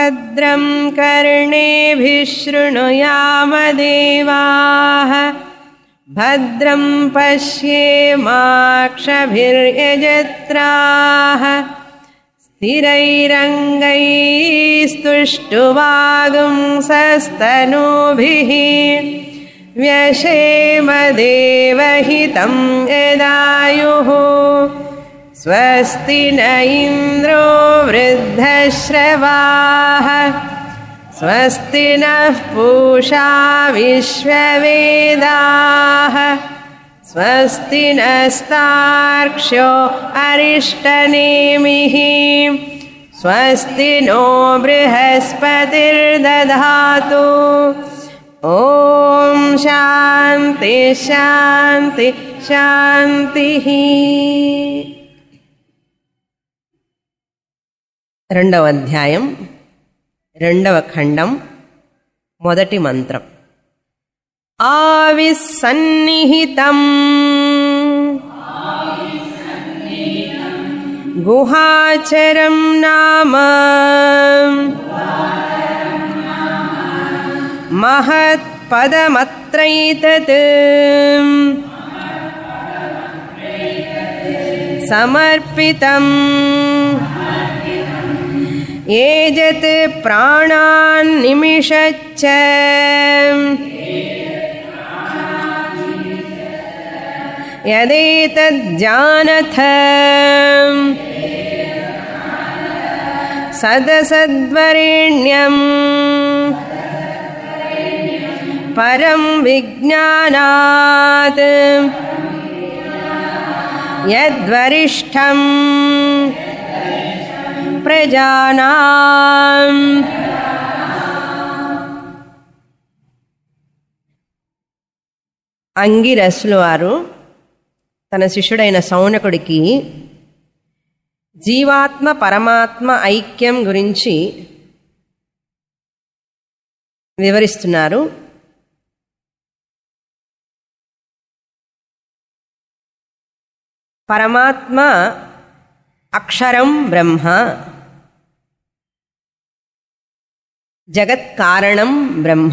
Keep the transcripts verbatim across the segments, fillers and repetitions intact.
भद्रं कर्णेभिः शृणुयाम देवाः भद्रं पश्येमाक्षभिर्यजत्राः स्थिरैरङ्गैस्तुष्टुवागुंसस्तनूभिः व्यशेम देवहितं यदायुः स्वस्ति न इन्द्रो वृद्धश्रवाः स्वस्ति नः पूषा विश्ववेदाः स्वस्ति नस्तार्क्ष्यो अरिष्टनेमिः स्वस्ति नो बृहस्पतिर्दधातु ॐ शान्ति शान्ति शान्तिः రెండవ అధ్యాయం రెండవ ఖండం మొదటి మంత్రం ఆవిసన్నిహితం గుహాచరం నామ మహత్పదమత్రైతత్ సమర్పితం ఏజత్ ప్రాణాన్ నిమిషచ్చ యదేతజ్జానథ సదసద్వరేణ్యం పరం విజ్ఞానాత్ యద్వరిష్ఠం ప్రజానాం అంగిరసులు వారు తన శిష్యుడైన సౌనకుడికి జీవాత్మ పరమాత్మ ఐక్యం గురించి వివరిస్తున్నారు. పరమాత్మ అక్షరం బ్రహ్మ, జగత్ కారణం బ్రహ్మ.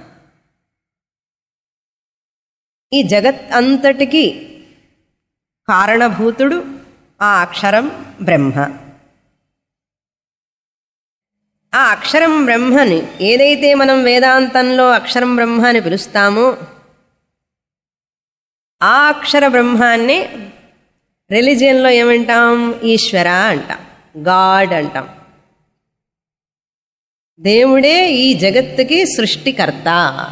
ఈ జగత్ అంతటికి కారణభూతుడు ఆ అక్షరం బ్రహ్మ. ఆ అక్షరం బ్రహ్మని ఏదైతే మనం వేదాంతంలో అక్షరం బ్రహ్మ అని పిలుస్తామో ఆ అక్షర బ్రహ్మాన్ని రిలీజియన్లో ఏమంటాం? ఈశ్వర అంటాం, గాడ్ అంటాం. దేవుడే ఈ జగత్తుకి సృష్టికర్త.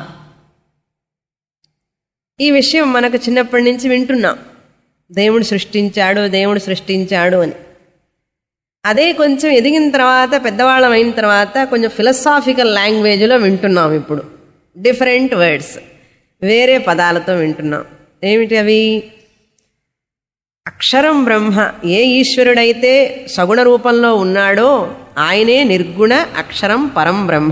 ఈ విషయం మనకు చిన్నప్పటి నుంచి వింటున్నాం, దేవుడు సృష్టించాడు దేవుడు సృష్టించాడు అని. అదే కొంచెం ఎదిగిన తర్వాత పెద్దవాళ్ళం అయిన తర్వాత కొంచెం ఫిలసాఫికల్ లాంగ్వేజ్లో వింటున్నాం. ఇప్పుడు డిఫరెంట్ వర్డ్స్, వేరే పదాలతో వింటున్నాం. ఏమిటి అవి? అక్షరం బ్రహ్మ, ఏ ఈశ్వరుడైతే సగుణ రూపంలో ఉన్నాడో ఆయనే నిర్గుణ అక్షరం పరం బ్రహ్మ.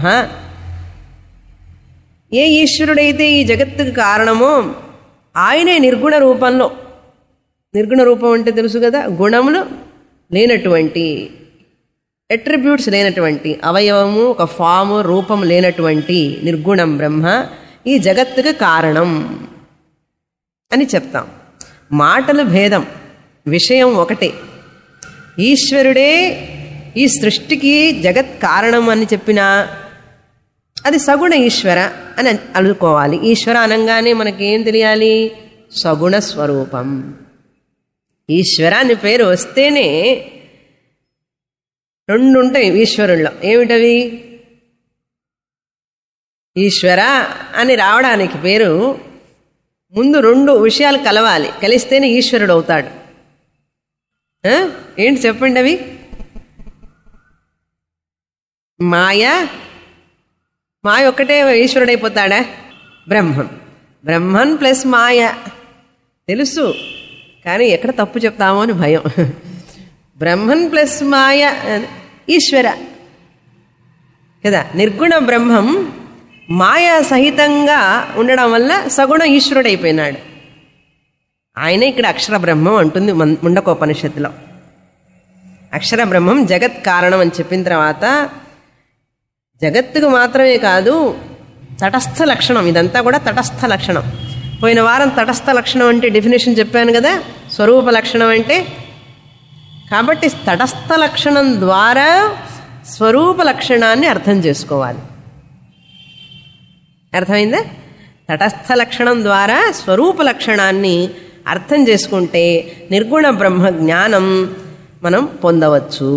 ఏ ఈశ్వరుడైతే ఈ జగత్తుకు కారణమో ఆయనే నిర్గుణ రూపంలో, నిర్గుణ రూపం అంటే తెలుసు కదా, గుణములు లేనటువంటి, అట్రిబ్యూట్స్ లేనటువంటి, అవయవము ఒక ఫాము రూపం లేనటువంటి నిర్గుణం బ్రహ్మ ఈ జగత్తుకు కారణం అని చెప్తాం. మాటలు భేదం, విషయం ఒకటే. ఈశ్వరుడే ఈ సృష్టికి జగత్ కారణం అని చెప్పినా అది సగుణ ఈశ్వర అని అనుకోవాలి. ఈశ్వర అనగానే మనకేం తెలియాలి? సగుణ స్వరూపం. ఈశ్వర అని పేరు వస్తేనే రెండు ఉంటాయి ఈశ్వరుల్లో. ఏమిటవి? ఈశ్వర అని రావడానికి పేరు ముందు రెండు విషయాలు కలవాలి, కలిస్తేనే ఈశ్వరుడు అవుతాడు. ఏంటి చెప్పండి అవి? మాయ, మాయ ఒక్కటే ఈశ్వరుడైపోతాడా? బ్రహ్మం, బ్రహ్మన్ ప్లస్ మాయ తెలుసు, కానీ ఎక్కడ తప్పు చెప్తామో అని భయం. బ్రహ్మన్ ప్లస్ మాయ ఈశ్వర కదా. నిర్గుణ బ్రహ్మం మాయా సహితంగా ఉండడం వల్ల సగుణ ఈశ్వరుడైపోయినాడు. ఆయనే ఇక్కడ అక్షర బ్రహ్మం అంటుంది ముండకోపనిషత్తులో. అక్షర బ్రహ్మం జగత్ కారణం అని చెప్పిన తర్వాత జగత్తుకు మాత్రమే కాదు, తటస్థ లక్షణం ఇదంతా కూడా తటస్థ లక్షణం. పోయిన వారం తటస్థ లక్షణం అంటే డెఫినేషన్ చెప్పాను కదా, స్వరూప లక్షణం అంటే. కాబట్టి తటస్థ లక్షణం ద్వారా స్వరూప లక్షణాన్ని అర్థం చేసుకోవాలి. అర్థమైందా? తటస్థ లక్షణం ద్వారా స్వరూప లక్షణాన్ని అర్థం చేసుకుంటే నిర్గుణ బ్రహ్మ జ్ఞానం మనం పొందవచ్చు.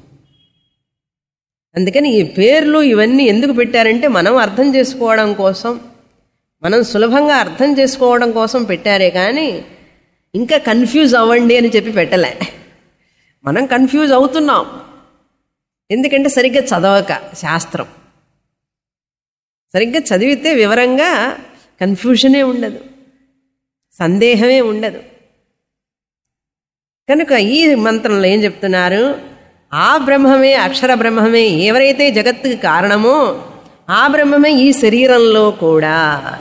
అందుకని ఈ పేర్లు ఇవన్నీ ఎందుకు పెట్టారంటే మనం అర్థం చేసుకోవడం కోసం, మనం సులభంగా అర్థం చేసుకోవడం కోసం పెట్టారే కానీ ఇంకా కన్ఫ్యూజ్ అవ్వండి అని చెప్పి పెట్టలే. మనం కన్ఫ్యూజ్ అవుతున్నాం ఎందుకంటే సరిగ్గా చదవక. శాస్త్రం సరిగ్గా చదివితే వివరంగా కన్ఫ్యూషనే ఉండదు, సందేహమే ఉండదు. కనుక ఈ మంత్రంలో ఏం చెప్తున్నారు? ఆ బ్రహ్మమే, అక్షర బ్రహ్మమే ఎవరైతే జగత్తుకి కారణమో ఆ బ్రహ్మమే ఈ శరీరంలో కూడా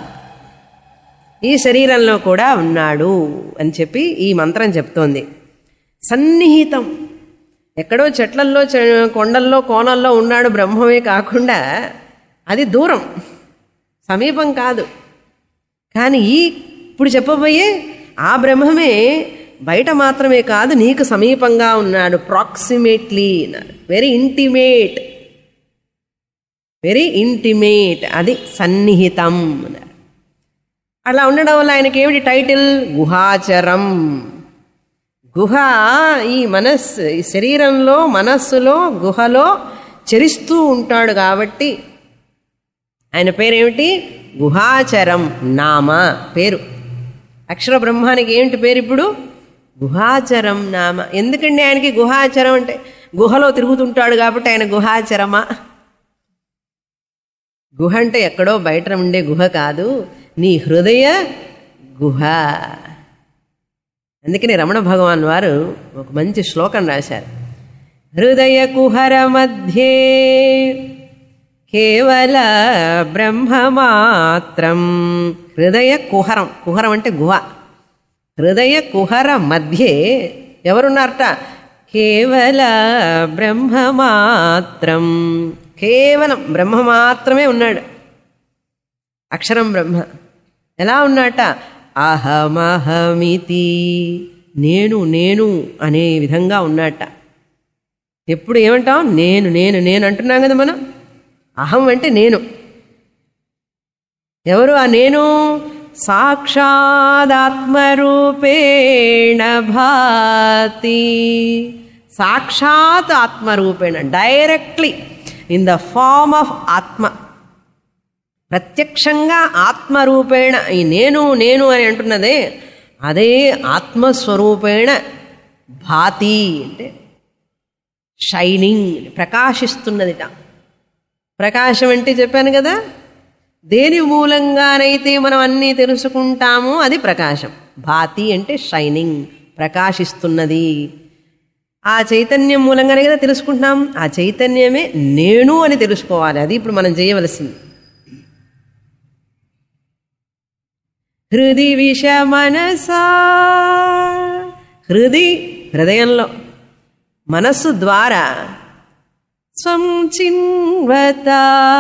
ఈ శరీరంలో కూడా ఉన్నాడు అని చెప్పి ఈ మంత్రం చెప్తోంది. సన్నిహితం, ఎక్కడో చెట్లల్లో కొండల్లో కోణల్లో ఉన్నాడు బ్రహ్మమే కాకుండా అది దూరం, సమీపం కాదు. కానీ ఈ ఇప్పుడు చెప్పబోయే ఆ బ్రహ్మమే బయట మాత్రమే కాదు, నీకు సమీపంగా ఉన్నాడు. Proximately, very intimate, very intimate, అది సన్నిహితం. అలా ఉండడం వల్ల ఆయనకి ఏమిటి టైటిల్? గుహాచరం. గుహ ఈ మనస్సు, ఈ శరీరంలో మనస్సులో గుహలో చరిస్తూ ఉంటాడు కాబట్టి ఆయన పేరేమిటి? గుహాచరం. నామ పేరు. అక్షర బ్రహ్మానికి ఏమిటి పేరు ఇప్పుడు? గుహాచరం నామ. ఎందుకండి ఆయనకి గుహాచరం అంటే? గుహలో తిరుగుతుంటాడు కాబట్టి ఆయన గుహాచరమా? గుహ అంటే ఎక్కడో బయట ఉండే గుహ కాదు, నీ హృదయ గుహ. అందుకని రమణ భగవాన్ వారు ఒక మంచి శ్లోకం రాశారు. హృదయ కుహర మధ్యే కేవల బ్రహ్మమాత్రం. హృదయ కుహరం, కుహరం అంటే గుహ. హృదయ కుహర మధ్యే ఎవరున్నారట? కేవల బ్రహ్మమాత్రం. కేవలం బ్రహ్మ మాత్రమే ఉన్నాడు. అక్షరం బ్రహ్మ. ఎలా ఉన్నాట? అహమహమితి, నేను నేను అనే విధంగా ఉన్నట్ట. ఎప్పుడు ఏమంటాం? నేను నేను నేను అంటున్నాం కదా మనం. అహం అంటే నేను. ఎవరు ఆ నేను? సాక్షాదాత్మరూపేణ భాతి. సాక్షాత్ ఆత్మరూపేణ, directly in the form of atma, ప్రత్యక్షంగా ఆత్మరూపేణ. ఈ నేను నేను అని అంటున్నదే అదే ఆత్మస్వరూపేణ భాతి అంటే షైనింగ్, ప్రకాశిస్తున్నదిట. ప్రకాశం అంటే చెప్పాను కదా, దేని మూలంగానైతే మనం అన్నీ తెలుసుకుంటామో అది ప్రకాశం. భాతి అంటే షైనింగ్, ప్రకాశిస్తున్నది. ఆ చైతన్యం మూలంగానే కదా తెలుసుకుంటున్నాం. ఆ చైతన్యమే నేను అని తెలుసుకోవాలి. అది ఇప్పుడు మనం చేయవలసింది. హృది విష మనసా, హృది హృదయంలో, మనస్సు ద్వారా స్వం చిన్వత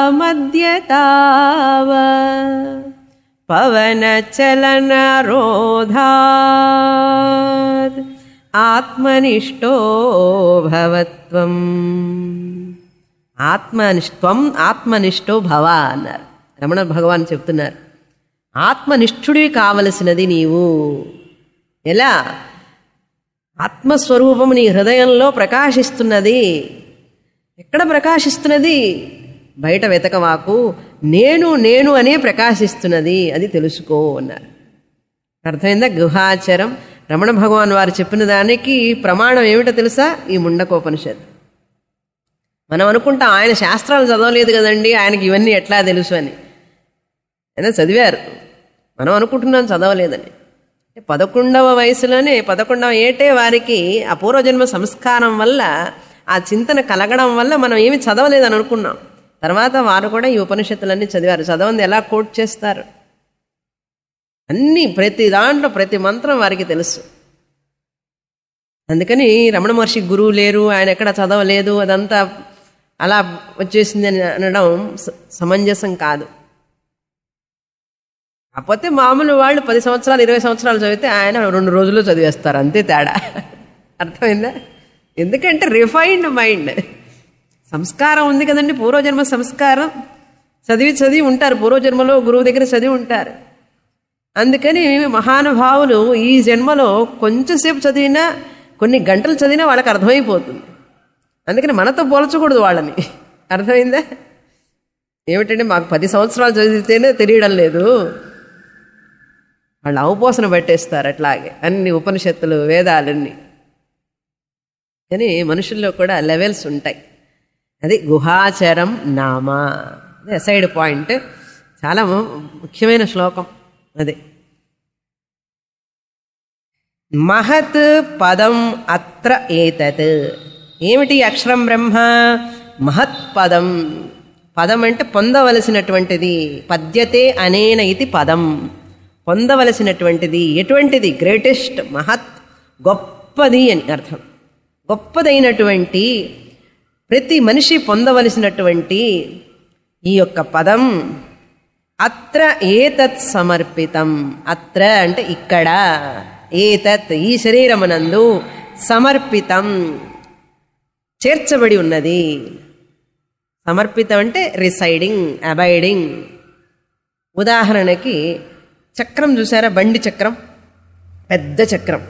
మధ్యతావ పవన చలన రోధాత్ ఆత్మనిష్టో భవత్వం. ఆత్మనిష్ఠం ఆత్మనిష్టో భవ అన్నారు రమణ భగవాన్ చెప్తున్నారు. ఆత్మనిష్ఠుడివి కావలసినది నీవు. ఎలా? ఆత్మస్వరూపము నీ హృదయంలో ప్రకాశిస్తున్నది. ఎక్కడ ప్రకాశిస్తున్నది? బయట వెతకవాకు, నేను నేను అనే ప్రకాశిస్తున్నది, అది తెలుసుకో అన్నారు. అర్థమైందా? గుహాచరం. రమణ భగవాన్ వారు చెప్పిన దానికి ప్రమాణం ఏమిటో తెలుసా? ఈ ముండకోపనిషత్. మనం అనుకుంటాం ఆయన శాస్త్రాలు చదవలేదు కదండి, ఆయనకి ఇవన్నీ ఎట్లా తెలుసు అని. అయినా చదివారు. మనం అనుకుంటున్నాం చదవలేదని. పదకొండవ వయసులోనే, పదకొండవ ఏటే వారికి ఆ పూర్వజన్మ సంస్కారం వల్ల, ఆ చింతన కలగడం వల్ల మనం ఏమి చదవలేదని అనుకున్నాం. తర్వాత వారు కూడా ఈ ఉపనిషత్తులన్నీ చదివారు. చదవంది ఎలా కోట్ చేస్తారు? అన్నీ, ప్రతి దాంట్లో ప్రతి మంత్రం వారికి తెలుసు. అందుకని రమణ మహర్షి గురువు లేరు, ఆయన ఎక్కడ చదవలేదు, అదంతా అలా వచ్చేసింది అని అనడం సమంజసం కాదు. కాకపోతే మామూలు వాళ్ళు పది సంవత్సరాలు ఇరవై సంవత్సరాలు చదివితే ఆయన రెండు రోజుల్లో చదివేస్తారు, అంతే తేడా. అర్థమైందా? ఎందుకంటే రిఫైన్డ్ మైండ్, సంస్కారం ఉంది కదండి, పూర్వజన్మ సంస్కారం. చదివి చదివి ఉంటారు, పూర్వజన్మలో గురువు దగ్గర చదివి ఉంటారు. అందుకని మహానుభావులు ఈ జన్మలో కొంచెంసేపు చదివినా, కొన్ని గంటలు చదివినా వాళ్ళకి అర్థమైపోతుంది. అందుకని మనతో పోల్చకూడదు వాళ్ళని. అర్థమైందా? ఏమిటంటే మాకు పది సంవత్సరాలు చదివితేనే తెలియడం లేదు, వాళ్ళు అవపోసన పట్టేస్తారు అట్లాగే అన్ని ఉపనిషత్తులు వేదాలన్నీ. కానీ మనుషుల్లో కూడా లెవెల్స్ ఉంటాయి. అది గుహాచరం నామా, అది అసైడ్ పాయింట్, చాలా ముఖ్యమైన శ్లోకం అది. మహత్ పదం అత్ర ఏతత్. ఏమిటి అక్షరం బ్రహ్మ? మహత్ పదం. పదం అంటే పొందవలసినటువంటిది. పద్యతే అనేన ఇది పదం, పొందవలసినటువంటిది. ఎటువంటిది? గ్రేటెస్ట్, మహత్, గొప్పది అని అర్థం. గొప్పదైనటువంటి, ప్రతి మనిషి పొందవలసినటువంటి ఈ యొక్క పదం. అత్ర ఏతత్ సమర్పితం. అత్ర అంటే ఇక్కడ, ఏతత్ ఈ శరీరమునందు, సమర్పితం చేర్చబడి ఉన్నది. సమర్పితం అంటే రిసైడింగ్, అబైడింగ్. ఉదాహరణకి చక్రం చూసారా? బండి చక్రం, పెద్ద చక్రం.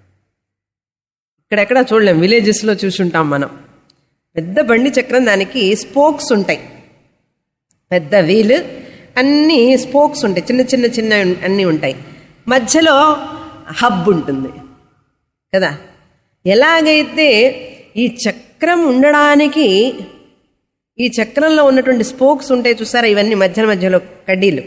ఇక్కడెక్కడ చూడలేం, విలేజెస్లో చూసుంటాం మనం. పెద్ద బండి చక్రం, దానికి స్పోక్స్ ఉంటాయి, పెద్ద వీల్, అన్ని స్పోక్స్ ఉంటాయి, చిన్న చిన్న చిన్న అన్నీ ఉంటాయి. మధ్యలో హబ్ ఉంటుంది కదా. ఎలాగైతే ఈ చక్రం ఉండడానికి ఈ చక్రంలో ఉన్నటువంటి స్పోక్స్ ఉంటాయి చూసారా, ఇవన్నీ మధ్య మధ్యలో కడ్డీలు,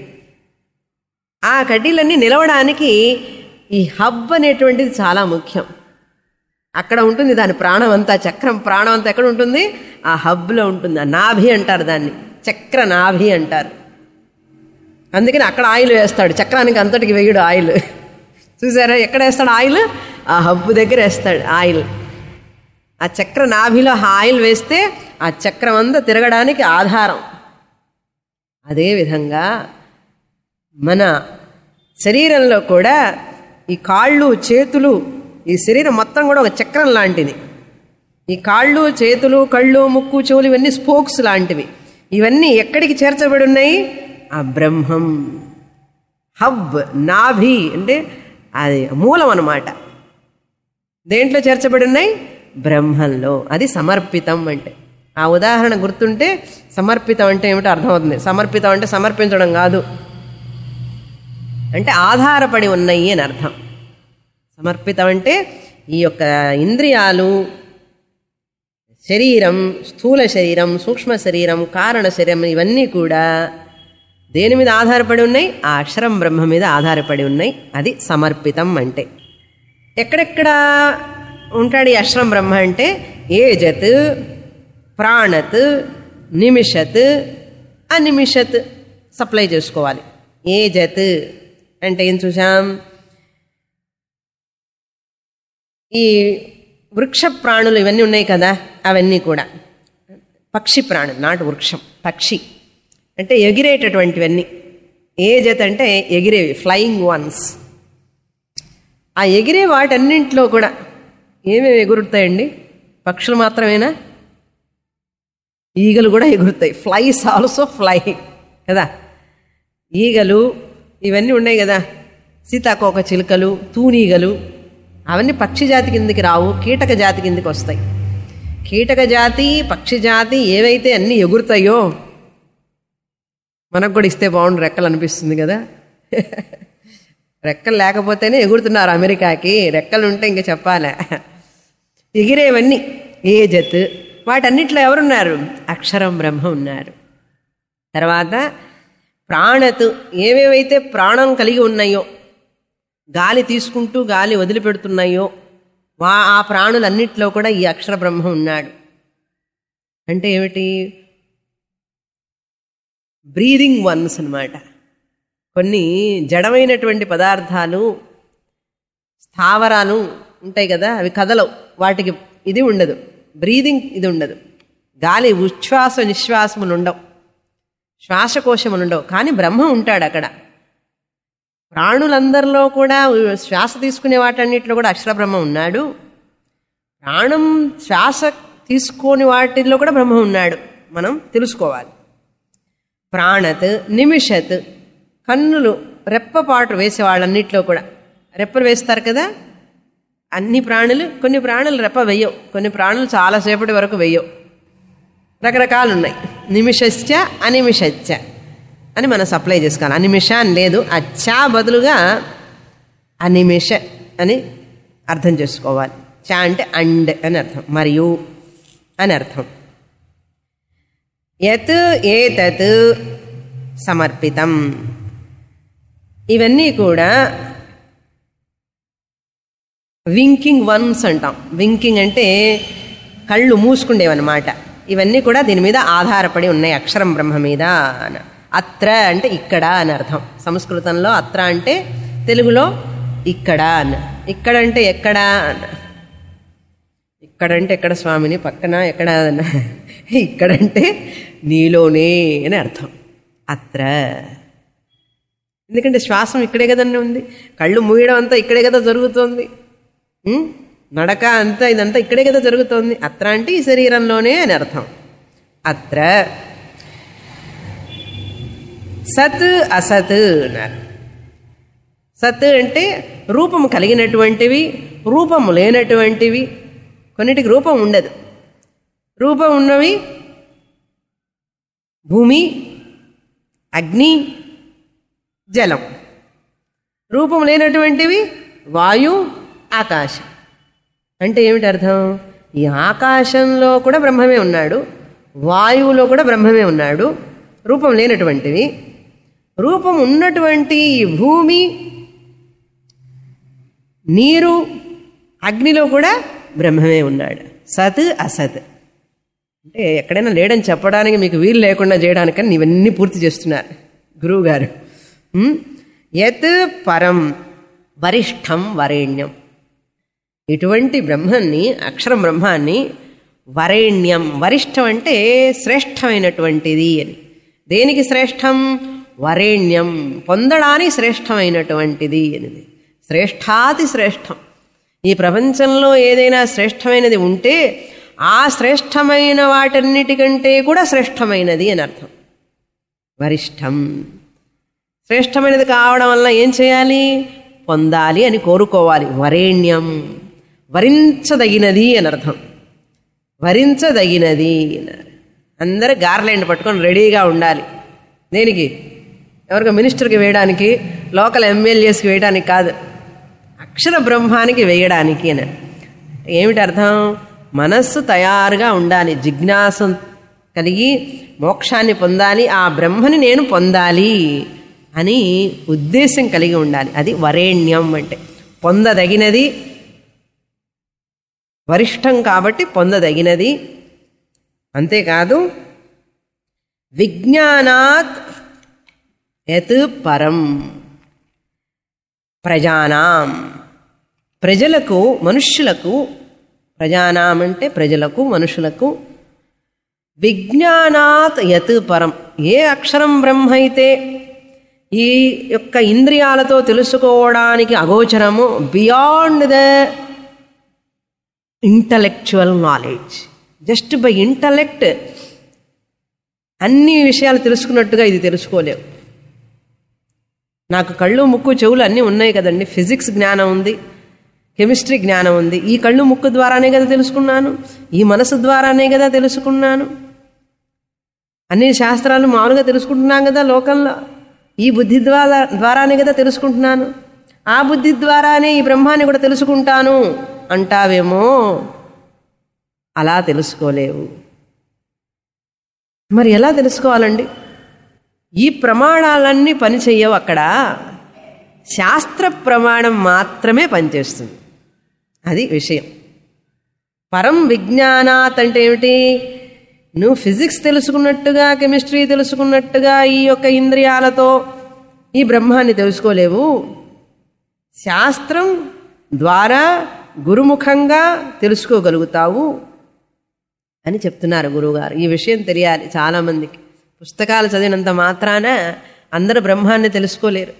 ఆ కడ్డీలన్నీ నిలవడానికి ఈ హబ్ అనేటువంటిది చాలా ముఖ్యం. అక్కడ ఉంటుంది దాని ప్రాణం అంతా, చక్రం ప్రాణం అంతా ఎక్కడ ఉంటుంది? ఆ హబ్లో ఉంటుంది. ఆ నాభి అంటారు దాన్ని, చక్ర నాభి అంటారు. అందుకని అక్కడ ఆయిల్ వేస్తాడు, చక్రానికి అంతటికి వేయడు ఆయిల్. చూసారా ఎక్కడ వేస్తాడు ఆయిల్? ఆ హబ్బు దగ్గర వేస్తాడు ఆయిల్. ఆ చక్ర నాభిలో ఆయిల్ వేస్తే ఆ చక్రం అంతా తిరగడానికి ఆధారం. అదేవిధంగా మన శరీరంలో కూడా ఈ కాళ్ళు, చేతులు, ఈ శరీరం మొత్తం కూడా ఒక చక్రం లాంటిది. ఈ కాళ్ళు, చేతులు, కళ్ళు, ముక్కు, చెవులు ఇవన్నీ స్పోక్స్ లాంటివి. ఇవన్నీ ఎక్కడికి చేర్చబడి ఉన్నాయి? ఆ బ్రహ్మం, హబ్, నాభి అంటే అది మూలం అన్నమాట. దేంట్లో చేర్చబడి ఉన్నాయి? బ్రహ్మంలో. అది సమర్పితం అంటే. ఆ ఉదాహరణ గుర్తుంటే సమర్పితం అంటే ఏమిటో అర్థమవుతుంది. సమర్పితం అంటే సమర్పించడం కాదు, అంటే ఆధారపడి ఉన్నాయి అని అర్థం. సమర్పితం అంటే ఈ యొక్క ఇంద్రియాలు, శరీరం, స్థూల శరీరం, సూక్ష్మ శరీరం, కారణ శరీరం, ఇవన్నీ కూడా దేని మీద ఆధారపడి ఉన్నాయి? ఆ అక్షరం బ్రహ్మ మీద ఆధారపడి ఉన్నాయి. అది సమర్పితం అంటే. ఎక్కడెక్కడ ఉంటాడు ఈ అక్షరం బ్రహ్మ అంటే? ఏజత్, ప్రాణత్, నిమిషత్, అనిమిషత్ సప్లై చేసుకోవాలి. ఏజత్ అంటే ఏం చూసాం? ఈ వృక్ష ప్రాణులు ఇవన్నీ ఉన్నాయి కదా, అవన్నీ కూడా పక్షి ప్రాణులు, నాటు వృక్షం, పక్షి అంటే ఎగిరేటటువంటివన్నీ. ఏజత్ అంటే ఎగిరేవి, ఫ్లయింగ్ వన్స్. ఆ ఎగిరే వాటన్నింటిలో కూడా ఏమేమి ఎగురుతాయండి? పక్షులు మాత్రమేనా? ఈగలు కూడా ఎగురుతాయి. ఫ్లైస్ ఆల్సో ఫ్లై కదా. ఈగలు ఇవన్నీ ఉన్నాయి కదా, సీతాకోక చిలుకలు, తూనీగలు, అవన్నీ పక్షి జాతి కిందికి రావు, కీటక జాతి కిందికి వస్తాయి. కీటక జాతి, పక్షి జాతి ఏవైతే అన్నీ ఎగురుతాయో, మనకు కూడా ఇస్తే బాగుండు రెక్కలు అనిపిస్తుంది కదా. రెక్కలు లేకపోతేనే ఎగురుతున్నారు అమెరికాకి, రెక్కలు ఉంటే ఇంక చెప్పాలా. ఎగిరేవన్నీ ఏజత్. వాటన్నిట్లో ఎవరున్నారు? అక్షరం బ్రహ్మ ఉన్నారు. తర్వాత ప్రాణత్, ఏవేవైతే ప్రాణం కలిగి ఉన్నాయో, గాలి తీసుకుంటూ గాలి వదిలిపెడుతున్నాయో వా ఆ ప్రాణులన్నిట్లో కూడా ఈ అక్షర బ్రహ్మ ఉన్నాడు. అంటే ఏమిటి? బ్రీదింగ్ వన్స్ అన్నమాట. కొన్ని జడమైనటువంటి పదార్థాలు, స్థావరాలు ఉంటాయి కదా, అవి కదలవు, వాటికి ఇది ఉండదు, బ్రీదింగ్ ఇది ఉండదు. గాలి ఉచ్ఛ్వాస నిశ్వాసములు ఉండవు, శ్వాసకోశములు ఉండవు, కానీ బ్రహ్మ ఉంటాడు అక్కడ. ప్రాణులందరిలో కూడా శ్వాస తీసుకునే వాటన్నిటిలో కూడా అక్షర బ్రహ్మ ఉన్నాడు. ప్రాణం శ్వాస తీసుకొని వాటిల్లో కూడా బ్రహ్మ ఉన్నాడు, మనం తెలుసుకోవాలి. ప్రాణత్ నిమిషత్, కన్నులు రెప్పపాటు వేసే వాళ్ళన్నిట్లో కూడా రెప్పలు వేస్తారు కదా అన్ని ప్రాణులు. కొన్ని ప్రాణులు రెప్ప వెయ్యవు, కొన్ని ప్రాణులు చాలాసేపటి వరకు వెయ్యవు, రకరకాలు ఉన్నాయి. నిమిషశ్చ అనిమిషచ్చ అని మనం సప్లై చేసుకోవాలి. అనిమిష అని లేదు, అచ్చా బదులుగా అనిమిష అని అర్థం చేసుకోవాలి. చ అంటే అండ్ అని అర్థం, మరియు అని అర్థం. యత్ ఏతత్ సమర్పితం, ఇవన్నీ కూడా వింకింగ్ వన్స్ అంటాం. వింకింగ్ అంటే కళ్ళు మూసుకుండేవన్నమాట. ఇవన్నీ కూడా దీని మీద ఆధారపడి ఉన్నాయి, అక్షరం బ్రహ్మ మీద. అత్ర అంటే ఇక్కడ అని అర్థం. సంస్కృతంలో అత్ర అంటే, తెలుగులో ఇక్కడ అన్న. ఇక్కడ అంటే ఎక్కడ అన్న. ఇక్కడంటే ఎక్కడ స్వామిని, పక్కన ఎక్కడ అన్న. ఇక్కడంటే నీలోనే అని అర్థం. అత్ర ఎందుకంటే శ్వాసం ఇక్కడే కదండి ఉంది, కళ్ళు మూయడం అంతా ఇక్కడే కదా జరుగుతోంది, నడక అంతా ఇదంతా ఇక్కడే కదా జరుగుతోంది. అత్ర అంటే ఈ శరీరంలోనే అని అర్థం. అత్ర సత్ అసత్ అన్నారు. సత్ అంటే రూపము కలిగినటువంటివి, రూపము లేనటువంటివి. కొన్నిటికి రూపం ఉండదు. రూపం ఉన్నవి భూమి, అగ్ని, జలం. రూపం లేనటువంటివి వాయు, ఆకాశం. అంటే ఏమిటి అర్థం? ఈ ఆకాశంలో కూడా బ్రహ్మమే ఉన్నాడు, వాయువులో కూడా బ్రహ్మమే ఉన్నాడు. రూపం లేనటువంటివి. రూపం ఉన్నటువంటి ఈ భూమి, నీరు, అగ్నిలో కూడా బ్రహ్మమే ఉన్నాడు. సత్ అసత్ అంటే ఎక్కడైనా లేడని చెప్పడానికి మీకు వీలు లేకుండా చేయడానికని ఇవన్నీ పూర్తి చేస్తున్నారు గురువు గారు. యత్ పరం వరిష్టం వరేణ్యం, ఇటువంటి బ్రహ్మాన్ని, అక్షరం బ్రహ్మాన్ని వరేణ్యం, వరిష్టం అంటే శ్రేష్టమైనటువంటిది అని. దేనికి శ్రేష్టం? వరేణ్యం, పొందడానికి శ్రేష్టమైనటువంటిది అనేది. శ్రేష్టాతి శ్రేష్టం. ఈ ప్రపంచంలో ఏదైనా శ్రేష్టమైనది ఉంటే ఆ శ్రేష్టమైన వాటన్నిటికంటే కూడా శ్రేష్టమైనది అని అర్థం. వరిష్టం శ్రేష్టమైనది కావడం వల్ల ఏం చేయాలి? పొందాలి అని కోరుకోవాలి. వరేణ్యం వరించదగినది అని అర్థం. వరించదగినది అన్నారు. అందరూ గార్లెండ్ పట్టుకొని రెడీగా ఉండాలి. దేనికి? ఎవరికి? మినిస్టర్కి వేయడానికి, లోకల్ ఎమ్మెల్యేస్కి వేయడానికి కాదు, అక్షర బ్రహ్మానికి వేయడానికి అని. ఏమిటి అర్థం? మనస్సు తయారుగా ఉండాలి, జిజ్ఞాస కలిగి మోక్షాన్ని పొందాలి, ఆ బ్రహ్మని నేను పొందాలి అని ఉద్దేశం కలిగి ఉండాలి. అది వరేణ్యం అంటే పొందదగినది, వరిష్టం కాబట్టి పొందదగినది. అంతేకాదు విజ్ఞానాత్ యత్ పరం ప్రజానాం, ప్రజలకు, మనుష్యులకు, ప్రజానాం అంటే ప్రజలకు, మనుషులకు, విజ్ఞానాత్ యత్ పరం, ఏ అక్షరం బ్రహ్మ అయితే ఈ యొక్క ఇంద్రియాలతో తెలుసుకోవడానికి అగోచరము, beyond the intellectual knowledge, just by intellect అన్ని విషయాలు తెలుసుకున్నట్టుగా ఇది తెలుసుకోలేవు. నాకు కళ్ళు, ముక్కు, చెవులు అన్నీ ఉన్నాయి కదండి. ఫిజిక్స్ జ్ఞానం ఉంది, కెమిస్ట్రీ జ్ఞానం ఉంది. ఈ కళ్ళు ముక్కు ద్వారానే కదా తెలుసుకున్నాను, ఈ మనసు ద్వారానే కదా తెలుసుకున్నాను. అన్ని శాస్త్రాలు మామూలుగా తెలుసుకుంటున్నాం కదా లోకంలో. ఈ బుద్ధి ద్వారా ద్వారానే కదా తెలుసుకుంటున్నాను. ఆ బుద్ధి ద్వారానే ఈ బ్రహ్మాన్ని కూడా తెలుసుకుంటాను అంటావేమో, అలా తెలుసుకోలేవు. మరి ఎలా తెలుసుకోవాలండి? ఈ ప్రమాణాలన్నీ పనిచేయవు అక్కడ. శాస్త్ర ప్రమాణం మాత్రమే పనిచేస్తుంది. అది విషయం. పరం విజ్ఞానాత్ అంటే ఏమిటి? నువ్వు ఫిజిక్స్ తెలుసుకున్నట్టుగా, కెమిస్ట్రీ తెలుసుకున్నట్టుగా ఈ యొక్క ఇంద్రియాలతో ఈ బ్రహ్మాన్ని తెలుసుకోలేవు. శాస్త్రం ద్వారా గురుముఖంగా తెలుసుకోగలుగుతావు. అని చెప్తున్నారు గురువుగారు. ఈ విషయం తెలియాలి చాలామందికి. పుస్తకాలు చదివినంత మాత్రాన అందరూ బ్రహ్మాన్ని తెలుసుకోలేరు.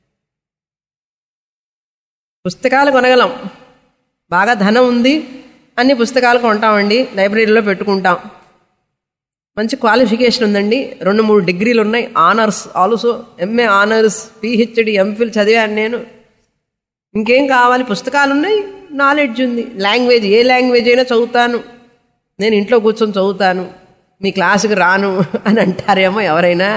పుస్తకాలు కొనగలం, బాగా ధనం ఉంది, అన్ని పుస్తకాలు కొంటామండి, లైబ్రరీలో పెట్టుకుంటాం. మంచి క్వాలిఫికేషన్ ఉందండి, రెండు మూడు డిగ్రీలు ఉన్నాయి, honours also, MA honours, PhD, MPhil చదివాను నేను, ఇంకేం కావాలి? పుస్తకాలు ఉన్నాయి, నాలెడ్జ్ ఉంది, లాంగ్వేజ్ ఏ లాంగ్వేజ్ అయినా చదువుతాను, నేను ఇంట్లో కూర్చొని చదువుతాను, మీ క్లాసుకి రాను అని అంటారేమో ఎవరైనా.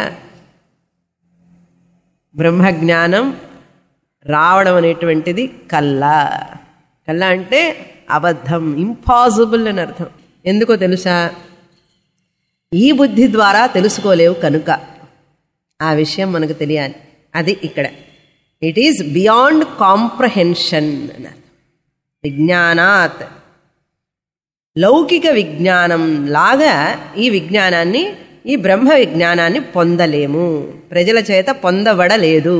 బ్రహ్మజ్ఞానం రావడం అనేటువంటిది కల్లా. కల్లా అంటే అబద్ధం, ఇంపాసిబుల్ అని అర్థం. ఎందుకో తెలుసా? ఈ బుద్ధి ద్వారా తెలుసుకోలేవు కనుక. ఆ విషయం మనకు తెలియాలి. అది ఇక్కడ ఇట్ ఈజ్ బియాండ్ కాంప్రహెన్షన్ అన్నారు. విజ్ఞానాత్, లౌకిక విజ్ఞానం లాగా ఈ విజ్ఞానాన్ని, ఈ బ్రహ్మ విజ్ఞానాన్ని పొందలేము, ప్రజల చేత పొందబడలేదు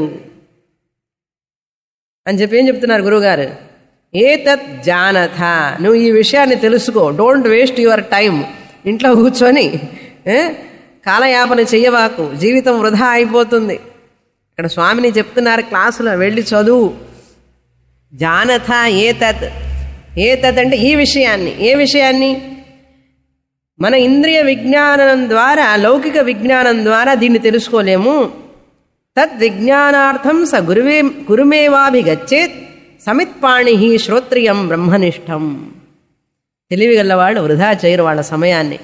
అని చెప్పి ఏం చెప్తున్నారు గురువుగారు? ఏతత్ జానథ, నువ్వు ఈ విషయాన్ని తెలుసుకో, డోంట్ వేస్ట్ యువర్ టైం, ఇంట్లో కూర్చొని కాలయాపన చెయ్యవాకు, జీవితం వృధా అయిపోతుంది. ఇక్కడ స్వామిని చెప్తున్నారు క్లాసులో, వెళ్ళి చదువు. జానథ ఏతత్, ఏతత్ అంటే ఈ విషయాన్ని. ఏ విషయాన్ని? మన ఇంద్రియ విజ్ఞానం ద్వారా, లౌకిక విజ్ఞానం ద్వారా దీన్ని తెలుసుకోలేము. తద్ విజ్ఞానార్థం స గురువే గురుమేవాభిగచ్చేత్ సమిత్పాణి శ్రోత్రియం బ్రహ్మనిష్టం. తెలివిగలవాళ్ళు వృధా చేయరు వాళ్ళ సమయాన్ని.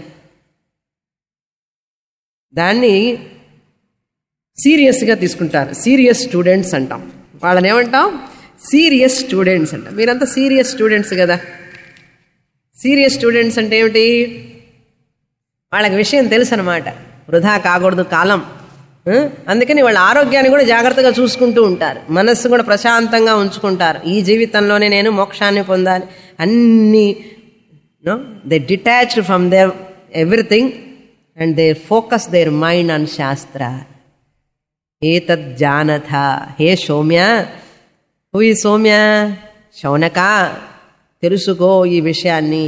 దాన్ని సీరియస్గా తీసుకుంటారు. సీరియస్ స్టూడెంట్స్ అంటాం వాళ్ళని. ఏమంటాం? సీరియస్ స్టూడెంట్స్ అంటాం. మీరంతా సీరియస్ స్టూడెంట్స్ కదా. సీరియస్ స్టూడెంట్స్ అంటే ఏమిటి? వాళ్ళకి విషయం తెలుసు అన్నమాట, వృధా కాకూడదు కాలం. అందుకని వాళ్ళ ఆరోగ్యాన్ని కూడా జాగ్రత్తగా చూసుకుంటూ ఉంటారు, మనస్సు కూడా ప్రశాంతంగా ఉంచుకుంటారు. ఈ జీవితంలోనే నేను మోక్షాన్ని పొందాలి అన్నీ. No, they detached from their everything and they focus their mind on shastra. ఏతద్ జానథ, హే సౌమ్య. హూ ఈ సౌమ్య? శౌనక. తెలుసుకో ఈ విషయాన్ని,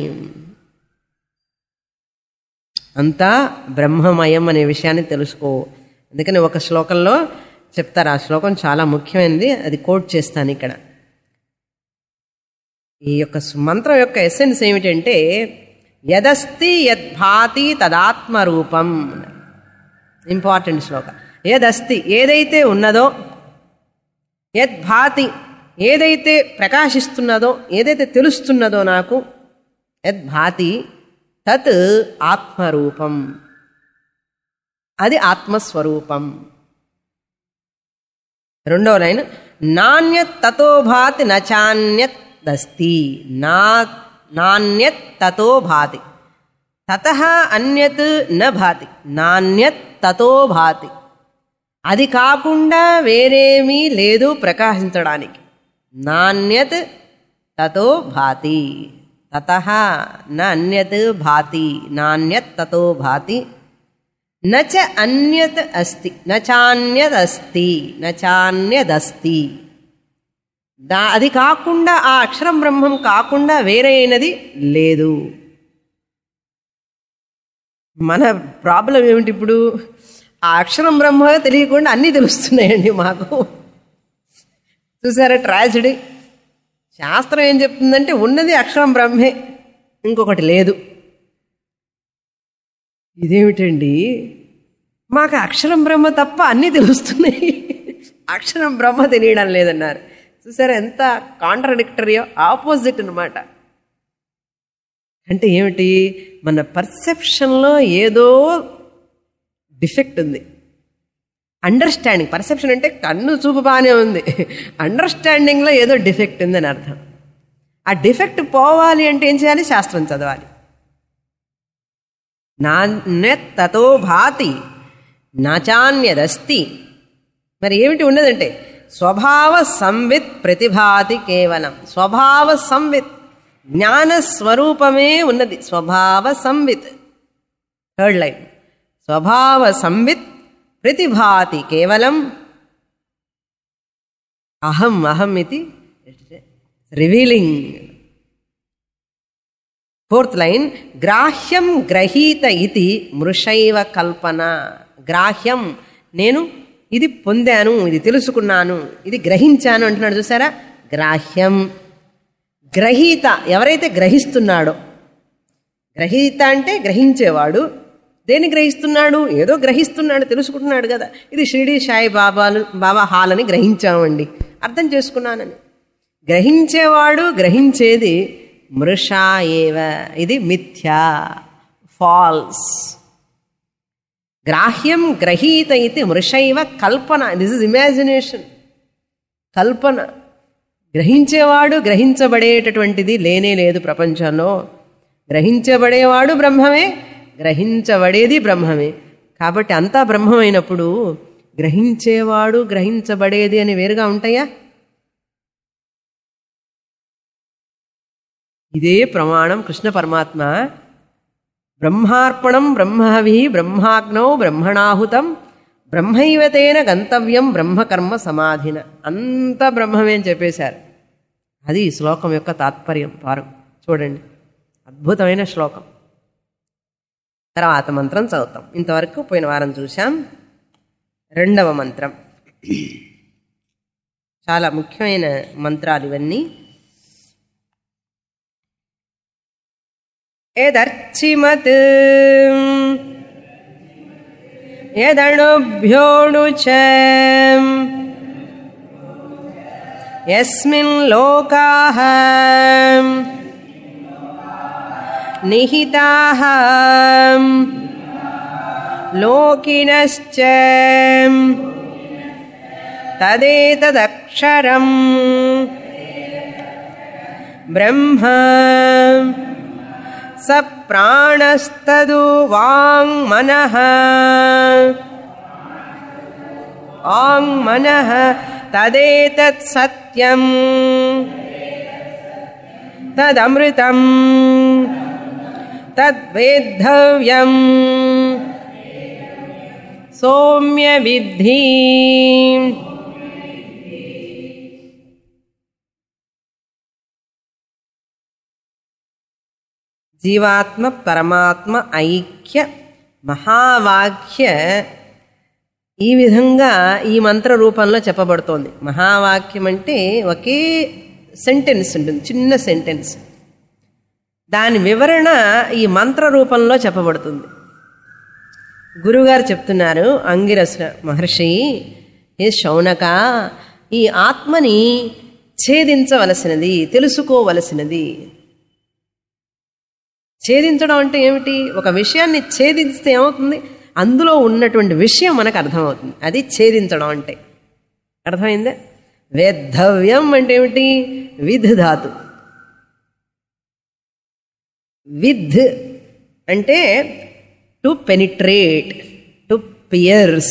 అంతా బ్రహ్మమయం అనే విషయాన్ని తెలుసుకో. అందుకని ఒక శ్లోకంలో చెప్తారు, ఆ శ్లోకం చాలా ముఖ్యమైనది, అది కోట్ చేస్తాను ఇక్కడ. ఈ యొక్క మంత్రం యొక్క ఎసెన్స్ ఏమిటంటే, యదస్తి యద్భాతి తదాత్మరూపం. ఇంపార్టెంట్ శ్లోకం. యదస్తి, ఏదైతే ఉన్నదో, యద్భాతి, ఏదైతే ప్రకాశిస్తున్నదో, ఏదైతే తెలుస్తున్నదో నాకు, యద్భాతి తత్ ఆత్మరూపం, అది ఆత్మస్వరూపం. రెండో లైన్, నాణ్యత్ తతో భాతి నచాన్యత్ దస్తి. నా నాణ్యత్ తతో భాతి, తతః అన్యత్ న భాతి. నాణ్యత్ తతో భాతి, అది కాకుండా వేరేమీ లేదు ప్రకాశించడానికి. నాణ్యత్ తతో భాతి, తతః న అన్యత్ భాతి, నాణ్యత్ తతో భాతి. నచ అన్యత్ అస్తి, నచాన్యదస్తి, నచాన్యదస్తి. దా అది కాకుండా, ఆ అక్షరం బ్రహ్మం కాకుండా వేరే అయినది లేదు. మన ప్రాబ్లం ఏమిటి ఇప్పుడు? ఆ అక్షరం బ్రహ్మ తెలియకుండా అన్నీ తెలుస్తున్నాయండి మాకు. చూసారా ట్రాజడీ? శాస్త్రం ఏం చెప్తుందంటే ఉన్నది అక్షరం బ్రహ్మే, ఇంకొకటి లేదు. ఇదేమిటండి, మాకు అక్షరం బ్రహ్మ తప్ప అన్నీ తెలుస్తున్నాయి, అక్షరం బ్రహ్మ తెలియడం లేదన్నారు. చూసారా ఎంత కాంట్రడిక్టరీయో, ఆపోజిట్ అనమాట. అంటే ఏమిటి? మన పర్సెప్షన్లో ఏదో డిఫెక్ట్ ఉంది. అండర్స్టాండింగ్, పర్సెప్షన్ అంటే కన్ను చూపు బాగానే ఉంది, అండర్స్టాండింగ్లో ఏదో డిఫెక్ట్ ఉందని అర్థం. ఆ డిఫెక్ట్ పోవాలి అంటే ఏం చేయాలి? శాస్త్రం చదవాలి. నాణ్యత్ తతో భాతి నచాన్యదస్తి. మరి ఏమిటి ఉన్నదంటే, స్వభావ సంవిత్ ప్రతిభాతి కేవలం. స్వభావ సంవిత్, జ్ఞానస్వరూపమే ఉన్నది. స్వభావ సంవిత్, థర్డ్ లైన్. స్వభావ సంవిత్ ప్రతిభాతి కేవలం. అహం అహం ఇది రివీలింగ్. ఫోర్త్ లైన్, గ్రాహ్యం గ్రహీత ఇది మృషైవ కల్పన. గ్రాహ్యం, నేను ఇది పొందాను, ఇది తెలుసుకున్నాను, ఇది గ్రహించాను అంటున్నాడు చూసారా. గ్రాహ్యం, గ్రహీత, ఎవరైతే గ్రహిస్తున్నాడో, గ్రహీత అంటే గ్రహించేవాడు. దేన్ని గ్రహిస్తున్నాడు? ఏదో గ్రహిస్తున్నాడు, తెలుసుకుంటున్నాడు కదా. ఇది షిరిడి సాయి బాబాలు బాబా హాల్ అని గ్రహించామండి, అర్థం చేసుకున్నానని. గ్రహించేవాడు, గ్రహించేది మృషా ఏవ, ఇది మిథ్యా, ఫాల్స్. గ్రాహ్యం గ్రహీత ఇది మృషైవ కల్పన. దిస్ ఇస్ ఇమాజినేషన్, కల్పన. గ్రహించేవాడు, గ్రహించబడేటటువంటిది లేనే లేదు ప్రపంచంలో. గ్రహించబడేవాడు బ్రహ్మమే, గ్రహించబడేది బ్రహ్మమే. కాబట్టి అంతా బ్రహ్మమైనప్పుడు గ్రహించేవాడు, గ్రహించబడేది అని వేరుగా ఉంటాయా? ఇదే ప్రమాణం కృష్ణ పరమాత్మ. బ్రహ్మార్పణం బ్రహ్మహవి బ్రహ్మాగ్నౌ బ్రహ్మణాహుతం బ్రహ్మైవతేన గంతవ్యం బ్రహ్మకర్మ సమాధిన. అంత బ్రహ్మమే అని చెప్పేశారు. అది ఈ శ్లోకం యొక్క తాత్పర్యం. పారు చూడండి, అద్భుతమైన శ్లోకం. తర్వాత మంత్రం చదువుతాం. ఇంతవరకు పోయిన వారం చూశాం. రెండవ మంత్రం చాలా ముఖ్యమైన మంత్రాలు ఇవన్నీ. యదర్చిమత్ యదణుభ్యోణు చ యస్మిన్ లోకాః నిహితాః లోకినశ్చ తదేతదక్షరం బ్రహ్మ స ప్రాణస్తదు వాంగ్మనః వాంగ్మనః తదేతత్ సత్యం తదమృతం తద్వేద్ధవ్యం సౌమ్య విద్ధి. జీవాత్మ పరమాత్మ ఐక్య మహావాక్య ఈ విధంగా ఈ మంత్ర రూపంలో చెప్పబడుతోంది. మహావాక్యం అంటే ఒకే సెంటెన్స్ ఉంటుంది, చిన్న సెంటెన్స్. దాని వివరణ ఈ మంత్ర రూపంలో చెప్పబడుతుంది. గురువుగారు చెప్తున్నారు, అంగిరస మహర్షి, ఏ శౌనక, ఈ ఆత్మని ఛేదించవలసినది, తెలుసుకోవలసినది. ఛేదించడం అంటే ఏమిటి? ఒక విషయాన్ని ఛేదిస్తే ఏమవుతుంది? అందులో ఉన్నటువంటి విషయం మనకు అర్థమవుతుంది. అది ఛేదించడం అంటే. అర్థమైందా? వేద్ధవ్యం అంటే ఏమిటి? విధ్ ధాతు. విధ్ అంటే టు పెనిట్రేట్, టు పియర్స్.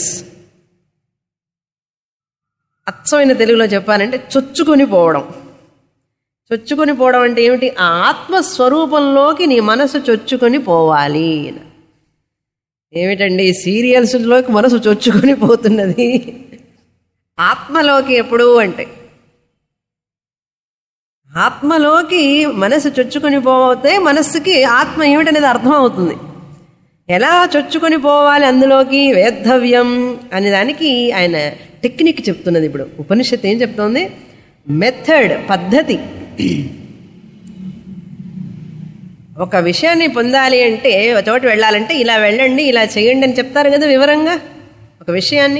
అచ్చమైన తెలుగులో చెప్పాలంటే చొచ్చుకొని పోవడం. చొచ్చుకొని పోవడం అంటే ఏమిటి? ఆ ఆత్మస్వరూపంలోకి నీ మనసు చొచ్చుకొని పోవాలి. ఏమిటండి సీరియల్స్లోకి మనసు చొచ్చుకొని పోతున్నది? ఆత్మలోకి ఎప్పుడు అంటే ఆత్మలోకి మనసు చొచ్చుకొని పోతే మనస్సుకి ఆత్మ ఏమిటనేది అర్థం అవుతుంది. ఎలా చొచ్చుకొని పోవాలి అందులోకి? వేద్ధవ్యం అనే దానికి ఆయన టెక్నిక్ చెప్తున్నది. ఇప్పుడు ఉపనిషత్తు ఏం చెప్తోంది? మెథడ్, పద్ధతి. ఒక విషయాన్ని పొందాలి అంటే, ఒక చోట వెళ్ళాలంటే ఇలా వెళ్ళండి, ఇలా చేయండి అని చెప్తారు కదా వివరంగా ఒక విషయాన్ని.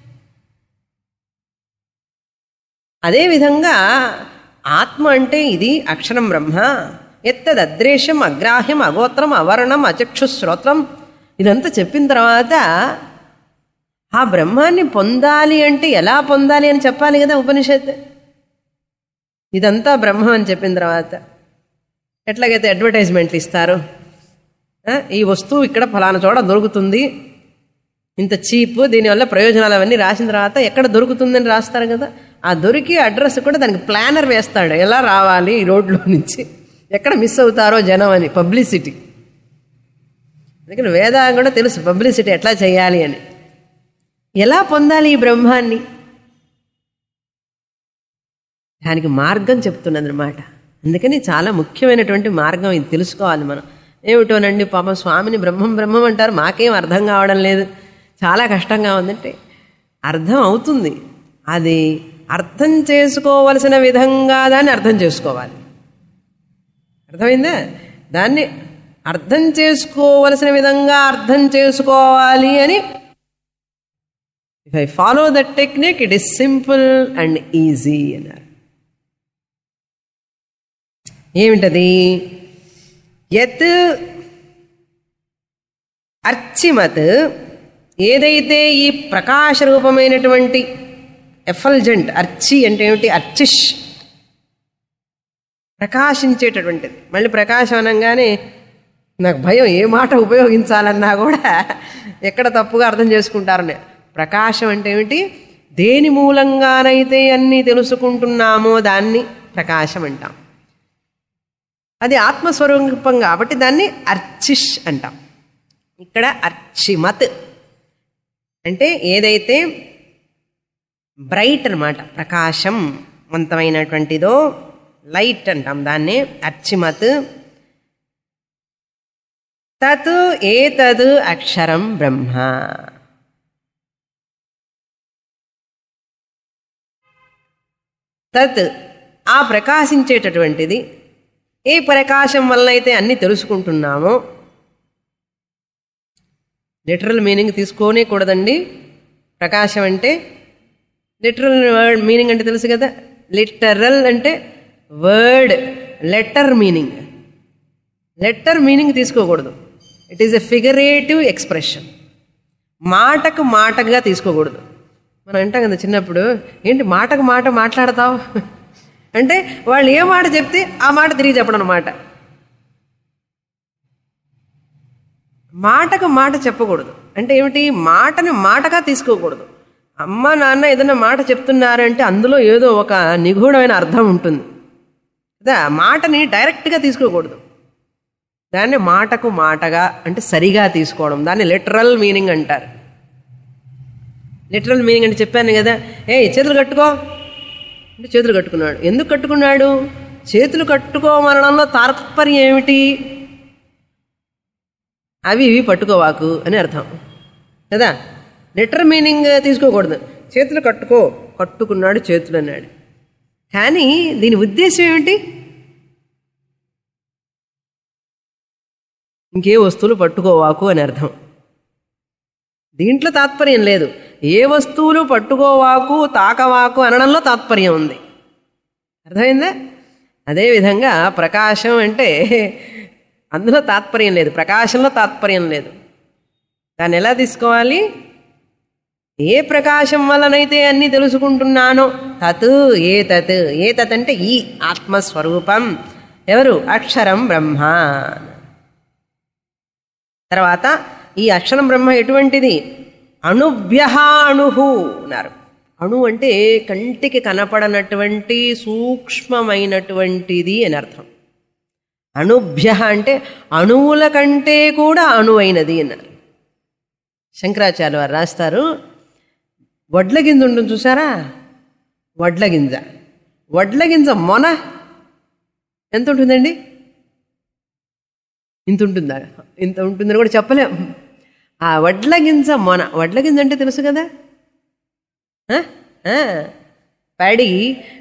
అదేవిధంగా ఆత్మ అంటే ఇది అక్షరం బ్రహ్మ. ఎత్తదద్రేశం అగ్రాహ్యం అగోత్రం అవర్ణం అచక్షుశ్రోత్రం ఇదంతా చెప్పిన తర్వాత ఆ బ్రహ్మాన్ని పొందాలి అంటే ఎలా పొందాలి అని చెప్పాలి కదా ఉపనిషత్తు. ఇదంతా బ్రహ్మం అని చెప్పిన తర్వాత ఎట్లాగైతే అడ్వర్టైజ్మెంట్లు ఇస్తారు, ఈ వస్తువు ఇక్కడ ఫలానా చోట దొరుకుతుంది, ఇంత చీప్, దీనివల్ల ప్రయోజనాలు అవన్నీ రాసిన తర్వాత ఎక్కడ దొరుకుతుందని రాస్తారు కదా. ఆ దొరికి అడ్రస్ కూడా దానికి ప్లానర్ వేస్తాడు, ఎలా రావాలి ఈ రోడ్లో నుంచి, ఎక్కడ మిస్ అవుతారో జనం అని. పబ్లిసిటీ. అందుకని వేదాలు కూడా తెలుసు పబ్లిసిటీ ఎట్లా చేయాలి అని. ఎలా పొందాలి ఈ బ్రహ్మాన్ని? దానికి మార్గం చెప్తున్నది అనమాట. అందుకని చాలా ముఖ్యమైనటువంటి మార్గం ఇది తెలుసుకోవాలి మనం. ఏమిటోనండి పాపం స్వామిని బ్రహ్మం బ్రహ్మం అంటారు, మాకేం అర్థం కావడం లేదు, చాలా కష్టంగా ఉందంటే అర్థం అవుతుంది. అది అర్థం చేసుకోవలసిన విధంగా దాన్ని అర్థం చేసుకోవాలి. అర్థమైందా? దాన్ని అర్థం చేసుకోవలసిన విధంగా అర్థం చేసుకోవాలి అని. If I follow that technique it is simple and easy అన్నారు. ఏమిటది? యత్ అర్చిమత్, ఏదైతే ఈ ప్రకాశ రూపమైనటువంటి ఎఫల్జెంట్, అర్చి అంటే ఏమిటి? అర్చిష్, ప్రకాశించేటటువంటిది. మళ్ళీ ప్రకాశం అనగానే నాకు భయం, ఏ మాట ఉపయోగించాలన్నా కూడా ఎక్కడ తప్పుగా అర్థం చేసుకుంటారని. ప్రకాశం అంటే ఏమిటి? దేని మూలంగానైతే అన్నీ తెలుసుకుంటున్నామో దాన్ని ప్రకాశం అంటాం. అది ఆత్మస్వరూపం కాబట్టి దాన్ని అర్చిష్ అంటాం. ఇక్కడ అర్చిమత్ అంటే ఏదైతే బ్రైట్ అన్నమాట, ప్రకాశంవంతమైనటువంటిదో లైట్ అంటాం దాన్ని అర్చిమత్. తత్ ఏతద్ అక్షరం బ్రహ్మ. తత్ ఆ ప్రకాశించేటటువంటిది, ఏ ప్రకాశం వలనైతే అన్ని తెలుసుకుంటున్నామో. Literal meaning తీసుకోనే కూడదండి. ప్రకాశం అంటే లిటరల్ వర్డ్ మీనింగ్ అంటే తెలుసు కదా. లిటరల్ అంటే word, letter meaning. Letter meaning తీసుకోకూడదు. It is a figurative expression. మాటకు మాటగా తీసుకోకూడదు. మనం అంటాం కదా చిన్నప్పుడు, ఏంటి మాటకు మాట మాట్లాడతావు అంటే వాళ్ళు ఏ మాట చెప్తే ఆ మాట తిరిగి చెప్పడం అన్నమాట. మాటకు మాట చెప్పకూడదు. అంటే ఏమిటి? మాటని మాటగా తీసుకోకూడదు. అమ్మ నాన్న ఏదైనా మాట చెప్తున్నారంటే అందులో ఏదో ఒక నిగూఢమైన అర్థం ఉంటుంది కదా. మాటని డైరెక్ట్గా తీసుకోకూడదు. దాన్ని మాటకు మాటగా అంటే సరిగా తీసుకోవడం, దాన్ని లిటరల్ మీనింగ్ అంటారు. లిటరల్ మీనింగ్ అంటే చెప్పాను కదా, ఏ చేతులు కట్టుకో అంటే చేతులు కట్టుకున్నాడు. ఎందుకు కట్టుకున్నాడు? చేతులు కట్టుకోమనడంలో తాత్పర్యం ఏమిటి? అవి ఇవి పట్టుకోవాకు అని అర్థం కదా. లిటరల్ మీనింగ్ తీసుకోకూడదు. చేతులు కట్టుకో, కట్టుకున్నాడు చేతులు అన్నాడు. కానీ దీని ఉద్దేశం ఏమిటి? ఇంకే వస్తువులు పట్టుకోవాకు అని అర్థం. దీంట్లో తాత్పర్యం లేదు. ఏ వస్తువులు పట్టుకోవాకు తాకవాకు అనడంలో తాత్పర్యం ఉంది. అర్థమైందా? అదేవిధంగా ప్రకాశం అంటే అందులో తాత్పర్యం లేదు, ప్రకాశంలో తాత్పర్యం లేదు. దాన్ని ఎలా తీసుకోవాలి? ఏ ప్రకాశం వలనైతే అన్ని తెలుసుకుంటున్నానో తత్ ఏ తత్, ఏ తత్ అంటే ఈ ఆత్మస్వరూపం. ఎవరు? అక్షరం బ్రహ్మ. తర్వాత ఈ అక్షరం బ్రహ్మ ఎటువంటిది? అణుభ్య అణుహు అన్నారు. అణు అంటే కంటికి కనపడనటువంటి సూక్ష్మమైనటువంటిది అని అర్థం. అణుభ్య అంటే అణువుల కంటే కూడా అణువైనది అన్నారు. శంకరాచార్య వారు రాస్తారు, వడ్ల గింజ ఉంటుంది చూసారా, వడ్ల గింజ. వడ్ల గింజ మొన ఎంత ఉంటుందండి? ఇంత ఉంటుందా? ఇంత ఉంటుందని కూడా చెప్పలేం. ఆ వడ్ల గింజ మొన, వడ్ల గింజ అంటే తెలుసు కదా, పడి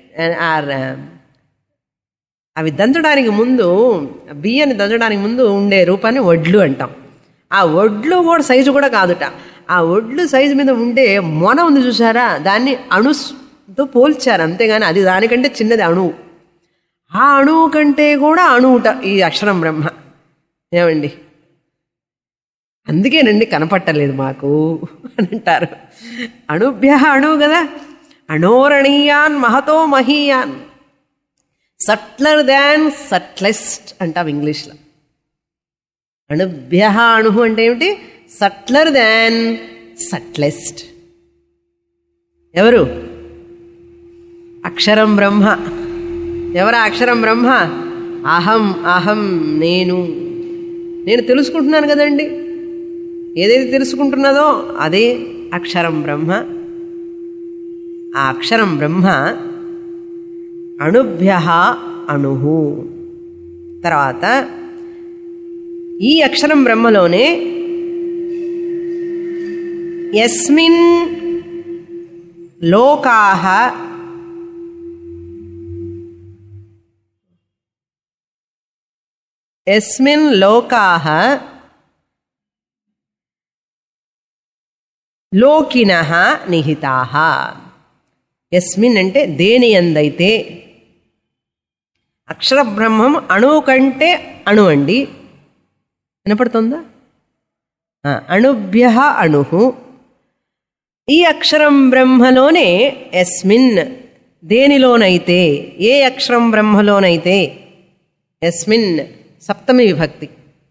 అవి దంచడానికి ముందు, బియ్యాన్ని దంచడానికి ముందు ఉండే రూపాన్ని వడ్లు అంటాం. ఆ వడ్లు కూడా సైజు కూడా కాదుట. ఆ వడ్లు సైజు మీద ఉండే మొన ఉంది చూసారా, దాన్ని అణుతో పోల్చారు. అంతేగాని అది దానికంటే చిన్నది అణువు. ఆ అణువు కంటే కూడా అణువుట ఈ అక్షరం బ్రహ్మ. ఏమండి? అందుకేనండి కనపట్టలేదు మాకు అని అంటారు. అణుభ్య అణువు కదా. అణోరణీయాన్ మహతో మహీయాన్, సట్లర్ దాన్ సట్లెస్ట్ అంటాం ఇంగ్లీష్లో. అణుభ్య అణు అంటే ఏమిటి? సట్లర్ దాన్ సట్లెస్ట్. ఎవరు? అక్షరం బ్రహ్మ. ఎవరా అక్షరం బ్రహ్మ? అహం అహం నేను. నేను తెలుసుకుంటున్నాను కదండి. ఏదైతే తెలుసుకుంటున్నదో అదే అక్షరం బ్రహ్మ. ఆ అక్షరం బ్రహ్మ అణుభ్య అణుః. తర్వాత ఈ అక్షరం బ్రహ్మలోనే యస్మిన్ లోకాః యస్మిన్ లోకాః లోకినః నిహితాః. యస్మిన్ అంటే దేని యందైతే, అక్షర బ్రహ్మం అణువు కంటే అణు అండి, వినపడుతుందా? అణుభ్యః అణుః. ఈ అక్షరం బ్రహ్మలోనే యస్మిన్ దేనిలోనైతే, ఏ అక్షరం బ్రహ్మలోనైతే, యస్మిన్ సప్తమి విభక్తి,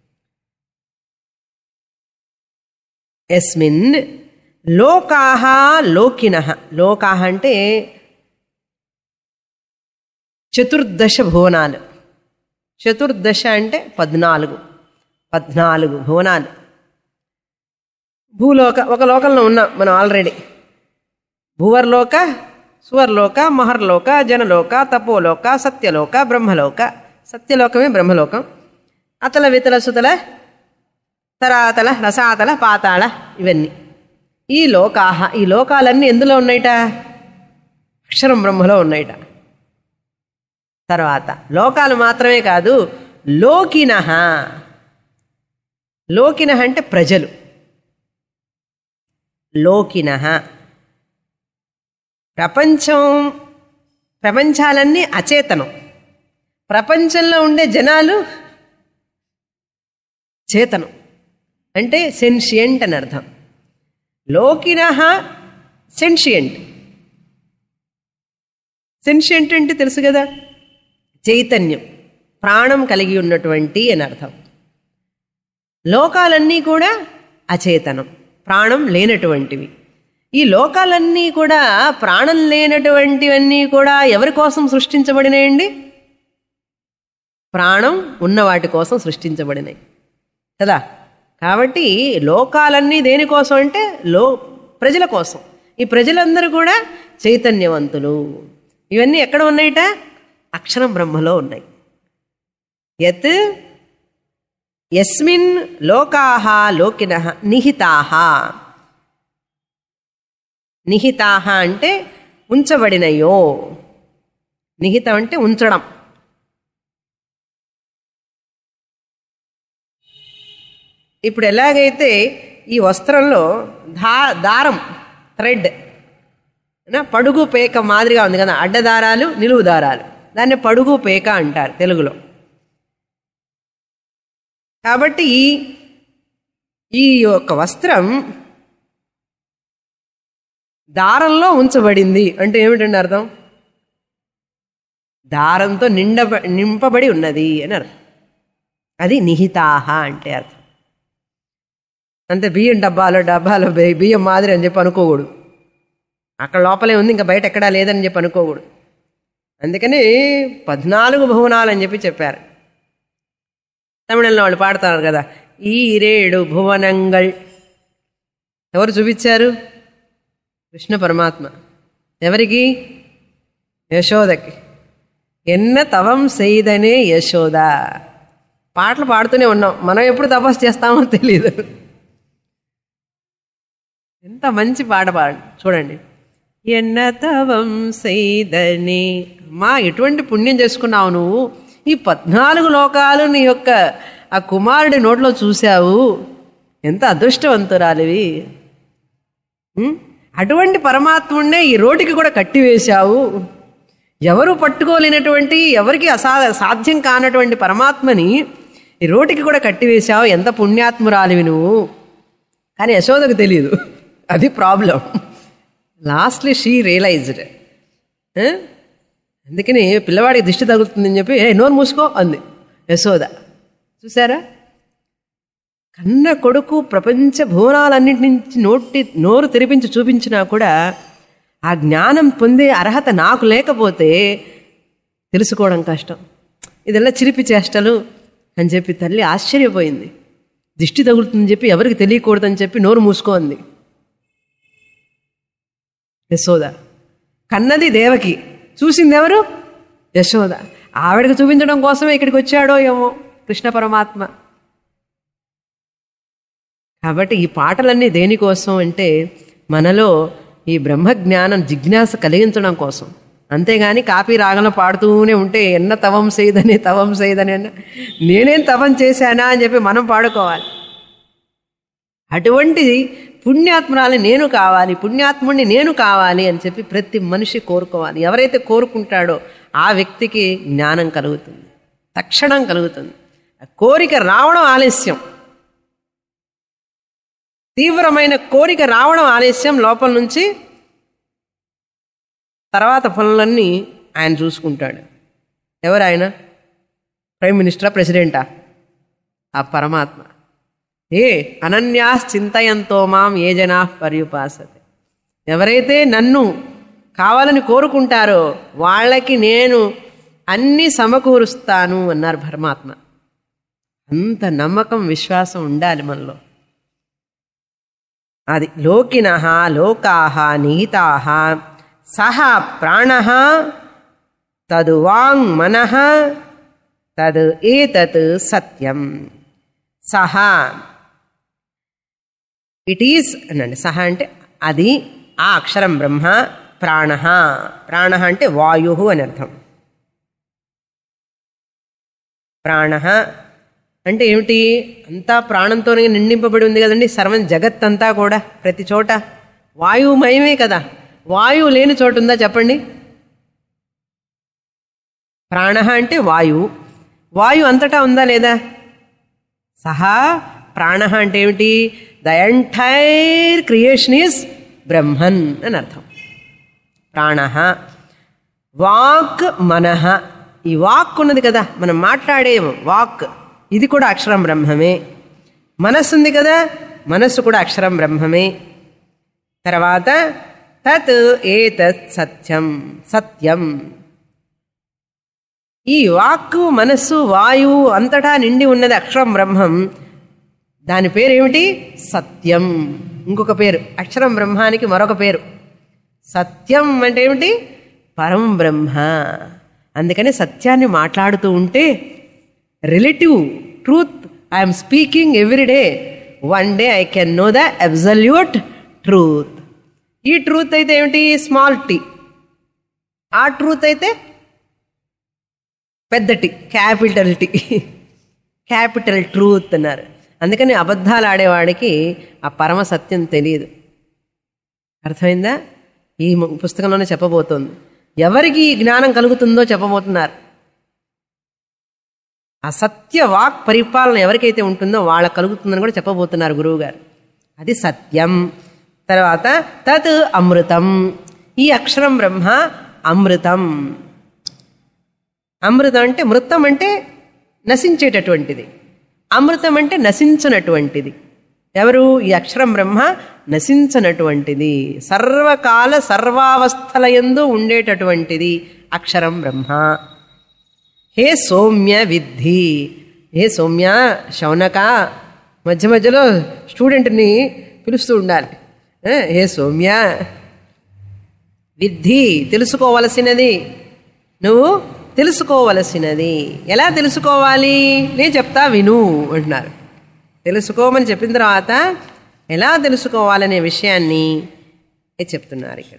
యస్మిన్ లోకాః లోకినః. లోకాః అంటే చతుర్దశ భువనాలు. చతుర్దశ అంటే పద్నాలుగు, పద్నాలుగు భువనాలు. భూలోక ఒక లోకంలో ఉన్నాం మనం ఆల్రెడీ. భూవర్లోక, సువర్లోక, మహర్లోక, జనలోక, తపోలోక, సత్యలోక, బ్రహ్మలోక. సత్యలోకమే బ్రహ్మలోకం. అతల వితల సుతల తరాతల రసాతల పాతాళ ఇవన్నీ ఈ లోకాహ. ఈ లోకాలన్నీ ఎందులో ఉన్నాయిట? అక్షరం బ్రహ్మలో ఉన్నాయిట. తర్వాత లోకాలు మాత్రమే కాదు, లోకినః. లోకినః అంటే ప్రజలు. లోకినః ప్రపంచం, ప్రపంచాలన్నీ అచేతనం. ప్రపంచంలో ఉండే జనాలు చేతనం, అంటే సెన్షియంట్ అని అర్థం. లోకినః సెన్షియంట్. సెన్షియంట్ అంటే తెలుసు కదా, చైతన్యం, ప్రాణం కలిగి ఉన్నటువంటి అని అర్థం. లోకాలన్నీ కూడా అచేతనం, ప్రాణం లేనటువంటివి. ఈ లోకాలన్నీ కూడా ప్రాణం లేనటువంటివన్నీ కూడా ఎవరి కోసం సృష్టించబడినాయండి? ప్రాణం ఉన్న వాటి కోసం సృష్టించబడినాయి కదా. కాబట్టి లోకాలన్నీ దేనికోసం అంటే లో ప్రజల కోసం. ఈ ప్రజలందరూ కూడా చైతన్యవంతులు. ఇవన్నీ ఎక్కడ ఉన్నాయిట? అక్షరం బ్రహ్మలో ఉన్నాయి. యత్ యస్మిన్ లోకాః లోకినః నిహితాః. నిహితాః అంటే ఉంచబడినయో. నిహితం అంటే ఉంచడం. ఇప్పుడు ఎలాగైతే ఈ వస్త్రంలో దా దారం థ్రెడ్ పడుగు పేక మాదిరిగా ఉంది కదా, అడ్డదారాలు నిలువు దారాలు, దాన్ని పడుగు పేక అంటారు తెలుగులో. కాబట్టి ఈ ఈ యొక్క వస్త్రం దారంలో ఉంచబడింది అంటే ఏమిటండి అర్థం? దారంతో నిండ నింపబడి ఉన్నది అని అర్థం. అది నిహితాహ అంటే అర్థం. అంతే బియ్యం డబ్బాలో డబ్బాలో బియ్యం మాదిరి అని చెప్పి అనుకోకూడదు. అక్కడ లోపలే ఉంది, ఇంకా బయట ఎక్కడా లేదని చెప్పి అనుకోకూడదు. అందుకని పద్నాలుగు భువనాలు అని చెప్పి చెప్పారు. తమిళంలో వాళ్ళు పాడతారు కదా, ఈరేడు భువనంగల్. ఎవరు చూపించారు? కృష్ణ పరమాత్మ. ఎవరికి? యశోదకి. ఎన్న తవం సెయ్దనే యశోద. పాటలు పాడుతూనే ఉన్నాం, మనం ఎప్పుడు తపస్సు చేస్తామో తెలీదు. ఎంత మంచి పాట పాడు చూడండి. ఎన్న తవం సెయ్దనే. మా ఎటువంటి పుణ్యం చేసుకున్నావు నువ్వు, ఈ పద్నాలుగు లోకాలు నీ యొక్క ఆ కుమారుడి నోట్లో చూశావు, ఎంత అదృష్టవంతురాలివి. అటువంటి పరమాత్ముడినే ఈ రోటికి కూడా కట్టివేశావు. ఎవరు పట్టుకోలేనటువంటి, ఎవరికి అసా సాధ్యం కానటువంటి పరమాత్మని ఈ రోటికి కూడా కట్టివేశావు, ఎంత పుణ్యాత్మురాలివి నువ్వు. కానీ యశోదకు తెలియదు, అది ప్రాబ్లం. Lastly she realised. అందుకని పిల్లవాడికి దిష్టి తగులుతుందని చెప్పి ఏ నోరు మూసుకో అంది యశోద. చూసారా, కన్న కొడుకు ప్రపంచ భువనాలన్నింటి నుంచి నోటి నోరు తెరిపించి చూపించినా కూడా ఆ జ్ఞానం పొందే అర్హత నాకు లేకపోతే తెలుసుకోవడం కష్టం. ఇదెల్లా చిలిపి చేష్టలు అని చెప్పి తల్లి ఆశ్చర్యపోయింది. దిష్టి తగులుతుందని చెప్పి ఎవరికి తెలియకూడదని చెప్పి నోరు మూసుకోంది యశోద. కన్నది దేవకి, చూసింది ఎవరు? యశోద. ఆవిడకి చూపించడం కోసమే ఇక్కడికి వచ్చాడో ఏమో కృష్ణ పరమాత్మ. కాబట్టి ఈ పాటలన్నీ దేనికోసం అంటే మనలో ఈ బ్రహ్మజ్ఞానం జిజ్ఞాస కలిగించడం కోసం. అంతేగాని కాపీ రాగంలో పాడుతూనే ఉంటే ఎన్న తవం చేయదని తవం చేయదని అన్న నేనేం తవం చేశానా అని చెప్పి మనం పాడుకోవాలి. అటువంటి పుణ్యాత్మరాలు నేను కావాలి, పుణ్యాత్ముడిని నేను కావాలి అని చెప్పి ప్రతి మనిషి కోరుకోవాలి. ఎవరైతే కోరుకుంటాడో ఆ వ్యక్తికి జ్ఞానం కలుగుతుంది, తక్షణం కలుగుతుంది. కోరిక రావడం ఆలస్యం, తీవ్రమైన కోరిక రావడం ఆలస్యం. లోపల నుంచి తర్వాత పనులన్నీ ఆయన చూసుకుంటాడు. ఎవరు ఆయన? ప్రైమ్ మినిస్టరా, ప్రెసిడెంటా? ఆ పరమాత్మ. ఏ అనన్యాస్ చింతయంతో మాం ఏ జనా పర్యుపాసతే. ఎవరైతే నన్ను కావాలని కోరుకుంటారో వాళ్ళకి నేను అన్నీ సమకూరుస్తాను అన్నారు పరమాత్మ. అంత నమ్మకం, విశ్వాసం ఉండాలి మనలో. అది లోకినః లోకాః నిహితాః సహ ప్రాణః తదు వాంగ్ మనః తద్ ఏతత్ సత్యం. సహ ఇట్ ఈస్ అనండి. సహ అంటే అది, ఆ అక్షరం బ్రహ్మ. ప్రాణః, ప్రాణః అంటే వాయుః అని అర్థం. ప్రాణః అంటే ఏమిటి? అంతా ప్రాణంతోనే నిండింపబడి ఉంది కదండి. సర్వం జగత్తంతా కూడా ప్రతి చోట వాయుమయమే కదా. వాయువు లేని చోటు ఉందా చెప్పండి? ప్రాణః అంటే వాయువు. వాయువు అంతటా ఉందా లేదా? సహా ప్రాణః అంటే ఏమిటి? The entire creation is Brahman అని అర్థం. ప్రాణః. వాక్ మనః. ఈ వాక్ ఉన్నది కదా, మనం మాట్లాడే వాక్, ఇది కూడా అక్షరం బ్రహ్మమే. మనస్సు ఉంది కదా, మనస్సు కూడా అక్షరం బ్రహ్మమే. తర్వాత తత్ ఏతత్ సత్యం. సత్యం. ఈ వాక్కు, మనస్సు, వాయువు అంతటా నిండి ఉన్నది అక్షరం బ్రహ్మం. దాని పేరు ఏమిటి? సత్యం. ఇంకొక పేరు అక్షరం బ్రహ్మానికి మరొక పేరు సత్యం. అంటే ఏమిటి? పరం బ్రహ్మ. అందుకని సత్యాన్ని మాట్లాడుతూ ఉంటే relative truth I'm speaking every day. One day I can know the absolute truth. ఈ ట్రూత్ అయితే ఏమిటి? Small T. ఆ ట్రూత్ అయితే పెద్ద T, capital T, capital truth అన్నారు. అందుకని అబద్ధాలు ఆడేవాడికి ఆ పరమ సత్యం తెలియదు. అర్థమైందా? ఈ పుస్తకంలోనే చెప్పబోతోంది. ఎవరికి ఈ జ్ఞానం కలుగుతుందో చెప్పబోతున్నారు. ఆ సత్య వాక్ పరిపాలన ఎవరికైతే ఉంటుందో వాళ్ళ కలుగుతుందని కూడా చెప్పబోతున్నారు గురువు గారు. అది సత్యం. తర్వాత తత్ అమృతం. ఈ అక్షరం బ్రహ్మ అమృతం. అమృతం అంటే, మృతం అంటే నశించేటటువంటిది, అమృతం అంటే నశించనటువంటిది. ఎవరు? ఈ అక్షరం బ్రహ్మ నశించనటువంటిది, సర్వకాల సర్వావస్థల యందు ఉండేటటువంటిది అక్షరం బ్రహ్మ. హే సౌమ్య విద్ధి. హే సౌమ్య, శౌనక. మధ్య మధ్యలో స్టూడెంట్ని పిలుస్తూ ఉండాలి. హే సౌమ్య విద్ధి, తెలుసుకోవలసినది, నువ్వు తెలుసుకోవలసినది. ఎలా తెలుసుకోవాలి? నేను చెప్తా విను అంటున్నారు. తెలుసుకోమని చెప్పిన తర్వాత ఎలా తెలుసుకోవాలనే విషయాన్ని చెప్తున్నారు ఇక్కడ.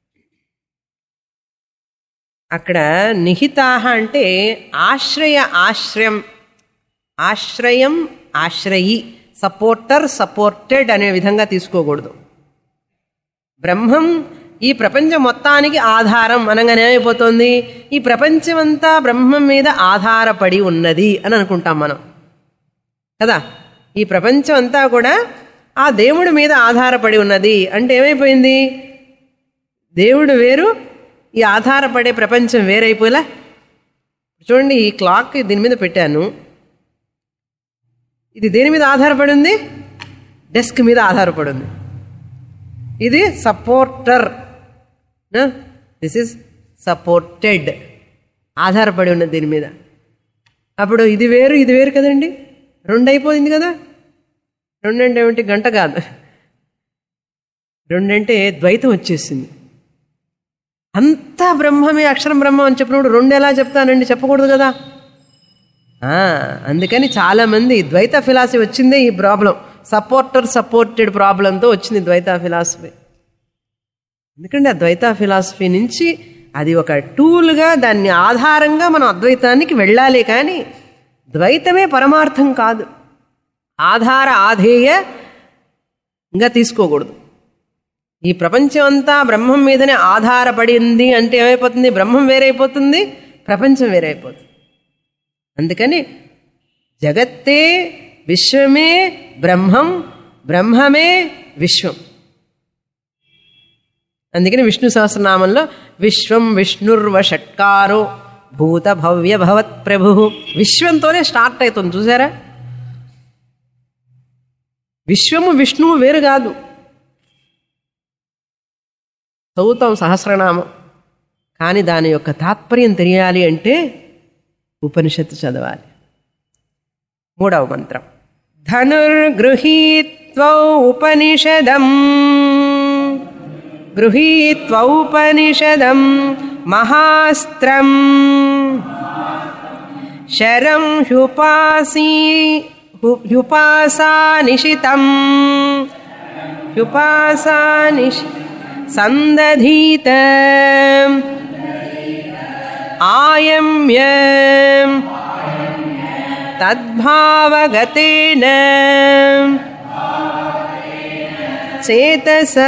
అక్కడ నిహితాహ అంటే ఆశ్రయ, ఆశ్రయం, ఆశ్రయం, ఆశ్రయి, సపోర్టర్, సపోర్టెడ్ అనే విధంగా తీసుకోకూడదు. బ్రహ్మం ఈ ప్రపంచం మొత్తానికి ఆధారం అనగానే ఏమైపోతుంది? ఈ ప్రపంచమంతా బ్రహ్మం మీద ఆధారపడి ఉన్నది అని అనుకుంటాం మనం కదా. ఈ ప్రపంచం అంతా కూడా ఆ దేవుడి మీద ఆధారపడి ఉన్నది అంటే ఏమైపోయింది? దేవుడు వేరు, ఈ ఆధారపడే ప్రపంచం వేరైపోయేలా. చూడండి, ఈ క్లాక్ దీని మీద పెట్టాను. ఇది దేని మీద ఆధారపడి ఉంది? డెస్క్ మీద ఆధారపడి ఉంది. ఇది సపోర్టర్, దిస్ ఇస్ సపోర్టెడ్, ఆధారపడి ఉన్నది దీని మీద. అప్పుడు ఇది వేరు, ఇది వేరు కదండి, రెండు అయిపోయింది కదా. రెండంటే ఏమిటి? గంట కాదు, రెండంటే ద్వైతం వచ్చేసింది. అంతా బ్రహ్మమే, అక్షరం బ్రహ్మం అని చెప్పినప్పుడు రెండు ఎలా చెప్తానండి, చెప్పకూడదు కదా. అందుకని చాలామంది ద్వైత ఫిలాసఫీ వచ్చిందే ఈ ప్రాబ్లం, సపోర్టర్ సపోర్టెడ్ ప్రాబ్లంతో వచ్చింది ద్వైత ఫిలాసఫీ. ఎందుకంటే ఆ ద్వైత ఫిలాసఫీ నుంచి అది ఒక టూల్గా, దాన్ని ఆధారంగా మనం అద్వైతానికి వెళ్ళాలి. కానీ ద్వైతమే పరమార్థం కాదు, ఆధార ఆధేయంగా తీసుకోకూడదు. ఈ ప్రపంచం అంతా బ్రహ్మం మీదనే ఆధారపడింది అంటే ఏమైపోతుంది, బ్రహ్మం వేరైపోతుంది, ప్రపంచం వేరైపోతుంది. అందుకని జగత్తే విశ్వమే బ్రహ్మం, బ్రహ్మమే విశ్వం. అందుకని విష్ణు సహస్రనామంలో విశ్వం విష్ణుర్వ షట్కారో భూత భవ్య భవత్ ప్రభు, విశ్వంతోనే స్టార్ట్ అవుతుంది చూసారా. విశ్వము విష్ణువు వేరు కాదు. చదువుతాం సహస్రనామం, కానీ దాని యొక్క తాత్పర్యం తెలియాలి అంటే ఉపనిషత్తు చదవాలి. మూడవ మంత్రం, ధనుర్గృహీత్వౌ ఉపనిషదం గృహీత్వౌపనిషదం మహాస్త్రం శరం హ్యుపాసీ హ్యుపాసానిషితం హ్యుపాసానిషి సందధీత ఆయమ్య తద్భావగతేన చేతస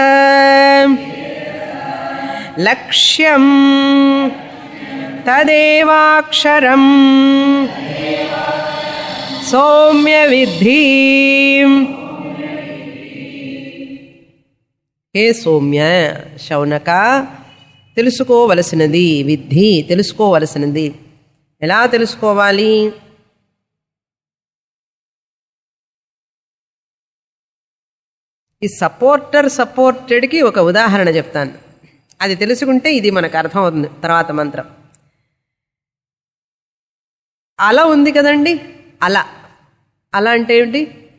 లక్ష్యం తదేవాక్షరం సౌమ్య విద్ధి. హే సౌమ్య, శౌనక, తెలుసుకోవలసినది, విద్ధి తెలుసుకోవలసినది. ఎలా తెలుసుకోవాలి? ఈ సపోర్టర్ సపోర్టెడ్కి ఒక ఉదాహరణ చెప్తాను, అది తెలుసుకుంటే ఇది మనకు అర్థమవుతుంది. తర్వాత మంత్రం, అల ఉంది కదండి, అల అల అంటే ఏమిటి?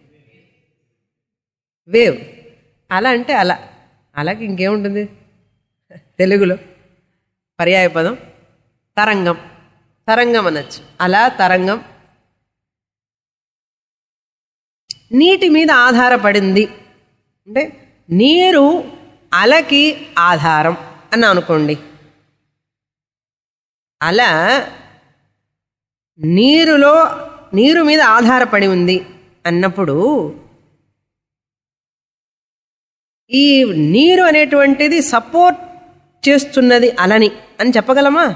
వేవ్. అల అంటే అల, అలాగే ఇంకేముంటుంది తెలుగులో పర్యాయ పదం? తరంగం. తరంగం అనొచ్చు, అలా తరంగం. నీటి మీద ఆధారపడింది అంటే నీరు అలకి ఆధారం అని అనుకోండి. అల నీరులో నీరు మీద ఆధారపడి ఉంది అన్నప్పుడు ఈ నీరు అనేటువంటిది సపోర్ట్ చేస్తున్నది అలని అని చెప్పగలమా?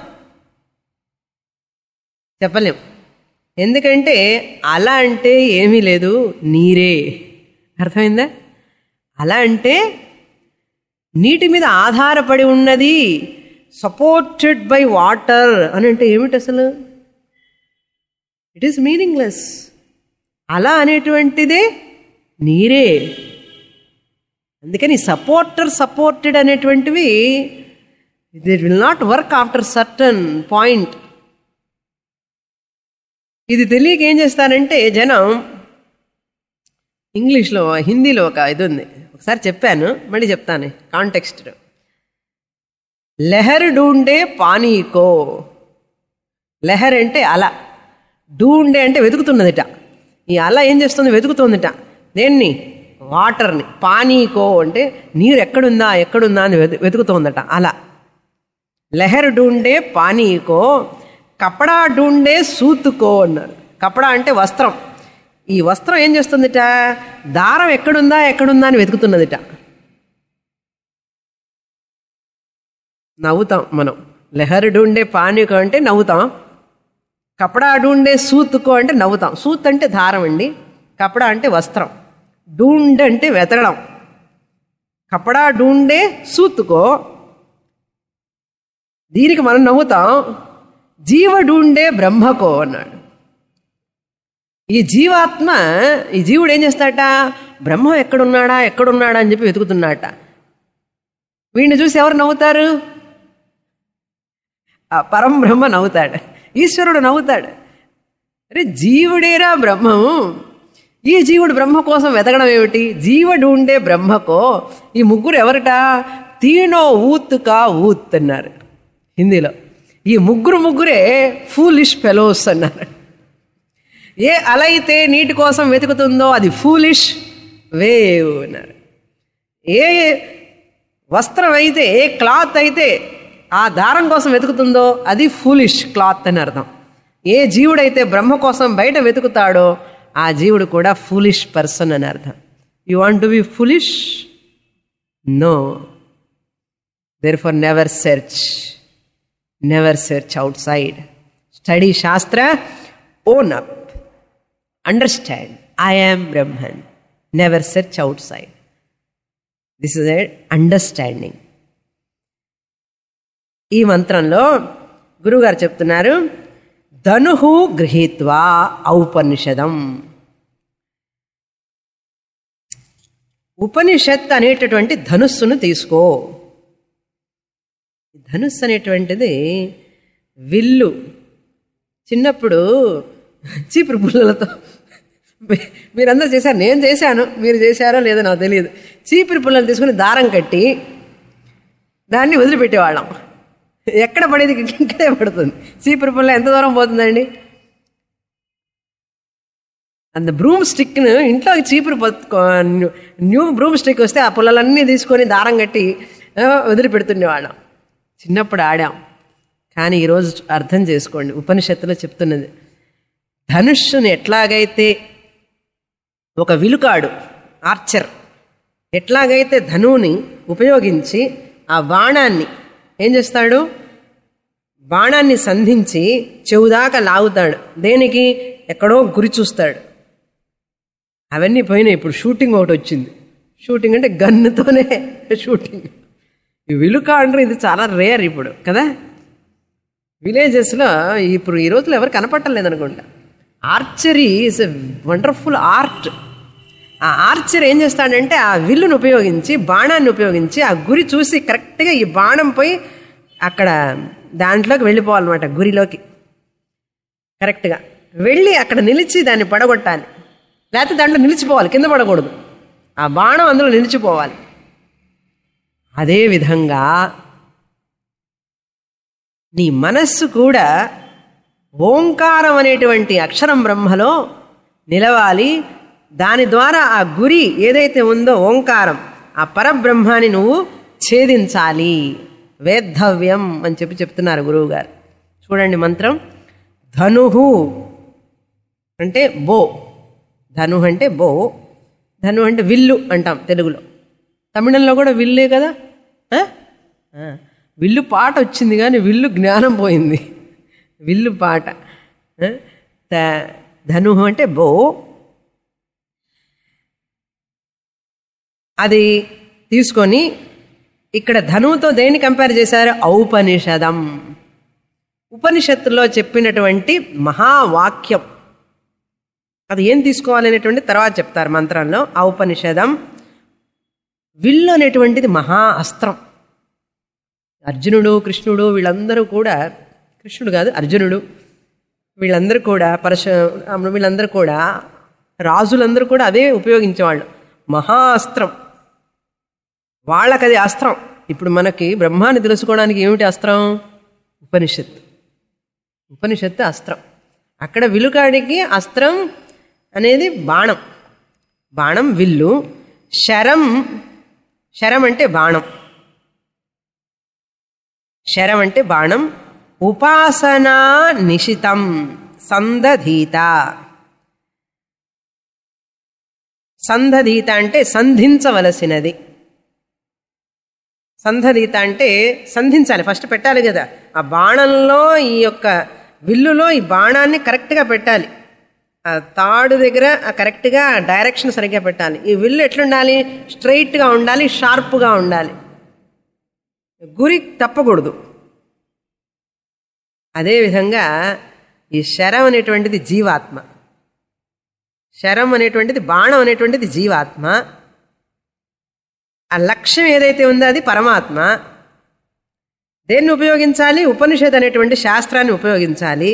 చెప్పలేం. ఎందుకంటే అల అంటే ఏమీ లేదు, నీరే. అర్థమైందా? అల అంటే నీటి మీద ఆధారపడి ఉన్నది, సపోర్టెడ్ బై వాటర్ అని అంటే ఏమిటి అసలు? It is meaningless. అల అనేటువంటిదే నీరే. అందుకని సపోర్టర్ సపోర్టెడ్ అనేటువంటివి they will not work after certain point. ఇది తెలియక ఏం చేస్తారంటే జనం, ఇంగ్లీష్లో హిందీలో ఒక ఇది ఉంది, ఒకసారి చెప్పాను మళ్ళీ చెప్తాను కాంటెక్స్ట్. లెహర్ డూండే పానీకో. లెహర్ అంటే అల, డూండే అంటే వెతుకుతున్నదిట. ఈ అల ఏం చేస్తుంది? వెతుకుతుందిట. దేన్ని? వాటర్ని. పానీకో అంటే నీరు ఎక్కడుందా ఎక్కడుందా అని వెతు వెతుకుతోందట అలా. లెహర్ డూండే పానీకో, కపడా డూండే సూతుకో అన్నారు. కపడా అంటే వస్త్రం. ఈ వస్త్రం ఏం చేస్తుందిట? దారం ఎక్కడుందా ఎక్కడుందా అని వెతుకుతున్నదిట. నవ్వుతాం మనం. లెహర్ డూండే పానీకో అంటే నవ్వుతాం. కపడా డూండే సూతుకో అంటే నవ్వుతాం. సూత్ అంటే దారం అండి, కపడా అంటే వస్త్రం, డూండ్ అంటే వెతకడం. కపడా డూండే సూతుకో, దీనికి మనం నవ్వుతాం. జీవ డూండే బ్రహ్మకో అన్నాడు. ఈ జీవాత్మ, ఈ జీవుడు ఏం చేస్తాడట? బ్రహ్మం ఎక్కడున్నాడా ఎక్కడున్నాడా అని చెప్పి వెతుకుతున్నాడట. వీడిని చూసి ఎవరు నవ్వుతారు? ఆ పరం బ్రహ్మ నవ్వుతాడు, ఈశ్వరుడు నవ్వుతాడు. అరే జీవుడేరా బ్రహ్మము, ఈ జీవుడు బ్రహ్మ కోసం వెతకడం ఏమిటి? జీవుడు ఉండే బ్రహ్మకో. ఈ ముగ్గురు ఎవరిట? తీనో ఊత్ కా ఊత్ అన్నారు హిందీలో. ఈ ముగ్గురు ముగ్గురే ఫూలిష్ ఫెలోస్ అన్నారు. ఏ అల అయితే నీటి కోసం వెతుకుతుందో అది ఫూలిష్ వేవ్ అన్నారు. ఏ వస్త్రం అయితే, ఏ క్లాత్ అయితే ఆ దారం కోసం వెతుకుతుందో అది ఫూలిష్ క్లాత్ అని అర్థం. ఏ జీవుడైతే బ్రహ్మ కోసం బయట వెతుకుతాడో ఆ జీవుడు కూడా ఫూలిష్ పర్సన్ అని అర్థం. You want to be foolish? No. Therefore never search, never search outside. Study shastra, own up, understand I am Brahman. Never search outside. This is a understanding. ఈ మంత్రంలో గురువుగారు చెప్తున్నారు, ధనుహు గృహీత్వా ఔపనిషదం. ఉపనిషత్ అనేటటువంటి ధనుస్సును తీసుకో. ధనుస్సు అనేటువంటిది విల్లు. చిన్నప్పుడు చీపురు పుల్లలతో మీరందరూ చేశారు, నేను చేశాను, మీరు చేశారో లేదో నాకు తెలియదు. చీపురు పుల్లలు తీసుకుని దారం కట్టి దాన్ని వదిలిపెట్టేవాళ్ళం. ఎక్కడ పడేది ఇక్కడే పడుతుంది. చీపురు పుల్ల ఎంత దూరం పోతుందండి? అంత బ్రూమ్ స్టిక్ను ఇంట్లో చీపురు న్యూ బ్రూమ్ స్టిక్ వస్తే ఆ పుల్లలన్నీ తీసుకొని దారం కట్టి వదిలిపెడుతుండేవాళ్ళం. చిన్నప్పుడు ఆడాం. కానీ ఈరోజు అర్థం చేసుకోండి, ఉపనిషత్తులో చెప్తున్నది, ధనుష్సుని ఎట్లాగైతే ఒక విలుకాడు ఆర్చర్ ఎట్లాగైతే ధనువుని ఉపయోగించి ఆ బాణాన్ని ఏం చేస్తాడు, బాణాన్ని సంధించి చెవుదాకా లాగుతాడు. దేనికి? ఎక్కడో గురి చూస్తాడు. అవన్నీ పోయినాయి. ఇప్పుడు షూటింగ్ ఒకటి వచ్చింది. షూటింగ్ అంటే గన్నుతోనే షూటింగ్. ఈ విలుకాండ్రు ఇది చాలా రేర్ ఇప్పుడు కదా. విలేజెస్లో ఇప్పుడు ఈ రోజులో ఎవరు కనపట్టలేదు అనుకుంటా. Archery is a wonderful art. ఆ ఆర్చర్ ఏం చేస్తాడంటే ఆ విల్లును ఉపయోగించి, బాణాన్ని ఉపయోగించి ఆ గురి చూసి కరెక్ట్గా ఈ బాణం పోయి అక్కడ దాంట్లోకి వెళ్ళిపోవాలన్నమాట, గురిలోకి కరెక్ట్గా వెళ్ళి అక్కడ నిలిచి దాన్ని పడగొట్టాలి. లేకపోతే దాంట్లో నిలిచిపోవాలి, కింద పడకూడదు. ఆ బాణం అందులో నిలిచిపోవాలి. అదేవిధంగా నీ మనస్సు కూడా ఓంకారం అనేటువంటి అక్షరం బ్రహ్మలో నిలవాలి. దాని ద్వారా ఆ గురి ఏదైతే ఉందో ఓంకారం, ఆ పరబ్రహ్మాన్ని నువ్వు ఛేదించాలి. వేద్ధవ్యం అని చెప్పి చెప్తున్నారు గురువు గారు. చూడండి మంత్రం, ధనుహు అంటే బో. ధను అంటే బో, ధను అంటే విల్లు అంటాం తెలుగులో. తమిళంలో కూడా విల్లే కదా. విల్లు పాట వచ్చింది కానీ విల్లు జ్ఞానం పోయింది. విల్లు పాట. ధను అంటే బో. అది తీసుకొని ఇక్కడ ధనువుతో దేన్ని కంపేర్ చేశారు? ఔపనిషదం. ఉపనిషత్తులో చెప్పినటువంటి మహావాక్యం. అది ఏం తీసుకోవాలనేటువంటి తర్వాత చెప్తారు మంత్రంలో. ఔపనిషదం. విల్లు అనేటువంటిది మహా అస్త్రం. అర్జునుడు, కృష్ణుడు వీళ్ళందరూ కూడా, కృష్ణుడు కాదు అర్జునుడు, వీళ్ళందరూ కూడా పరశ వీళ్ళందరూ కూడా రాజులందరూ కూడా అదే ఉపయోగించేవాళ్ళు. మహా అస్త్రం. వాళ్ళకది అస్త్రం. ఇప్పుడు మనకి బ్రహ్మాన్ని తెలుసుకోవడానికి ఏమిటి అస్త్రం? ఉపనిషత్తు. ఉపనిషత్తు అస్త్రం. అక్కడ విలుకాడికి అస్త్రం అనేది బాణం. బాణం విల్లు. శరం, శరం అంటే బాణం. శరం అంటే బాణం. ఉపాసనా నిశితం సందధీత. సందధీత అంటే సంధించవలసినది. సంధదీత అంటే సంధించాలి, ఫస్ట్ పెట్టాలి కదా. ఆ బాణంలో ఈ యొక్క విల్లులో ఈ బాణాన్ని కరెక్ట్గా పెట్టాలి. ఆ తాడు దగ్గర కరెక్ట్గా డైరెక్షన్ సరిగ్గా పెట్టాలి. ఈ విల్లు ఎట్లుండాలి? స్ట్రైట్గా ఉండాలి, షార్ప్గా ఉండాలి, గురి తప్పకూడదు. అదేవిధంగా ఈ శరం అనేటువంటిది జీవాత్మ. శరం అనేటువంటిది, బాణం అనేటువంటిది జీవాత్మ. ఆ లక్ష్యం ఏదైతే ఉందో అది పరమాత్మ. దేన్ని ఉపయోగించాలి? ఉపనిషత్ అనేటువంటి శాస్త్రాన్ని ఉపయోగించాలి.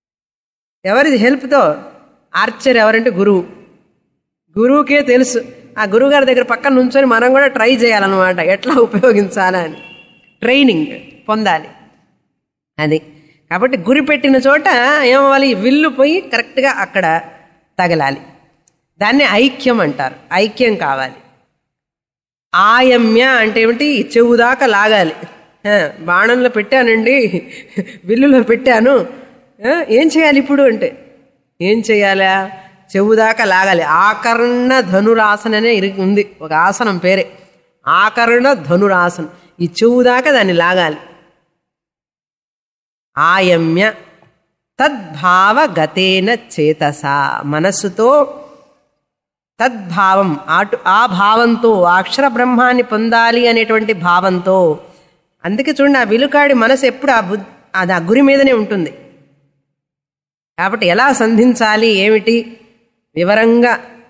ఎవరి హెల్ప్తో? ఆర్చర్ ఎవరంటే గురువు. గురువుకే తెలుసు ఆ గురువుగారి దగ్గర పక్కన నుంచొని మనం కూడా ట్రై చేయాలన్నమాట, ఎట్లా ఉపయోగించాలని ట్రైనింగ్ పొందాలి. అది కాబట్టి గురి పెట్టిన చోట ఏమవ్వాలి, విల్లు పోయి కరెక్ట్గా అక్కడ తగలాలి. దాన్ని ఐక్యం అంటారు. ఐక్యం కావాలి. ఆయమ్య అంటే ఏమిటి, చెవు దాకా లాగాలి. బాణంలో పెట్టానండి, విల్లులో పెట్టాను, ఏం చేయాలి ఇప్పుడు అంటే ఏం చేయాలా, చెవు దాకా లాగాలి. ఆకర్ణ ధనురాసన అనే ఉంది ఒక ఆసనం పేరే, ఆకర్ణ ధనురాసనం. ఈ చెవు దాకా దాన్ని లాగాలి. ఆయమ్య తద్భావ గతేన చేతసా, మనస్సుతో తద్భావం అటు ఆ భావంతో, అక్షర బ్రహ్మాన్ని పొందాలి అనేటువంటి భావంతో. అందుకే చూడండి, ఆ విలుకాడి మనసు ఎప్పుడు ఆ బుద్ధి అది ఆ గురి మీదనే ఉంటుంది. కాబట్టి ఎలా సంధించాలి ఏమిటి వివరంగా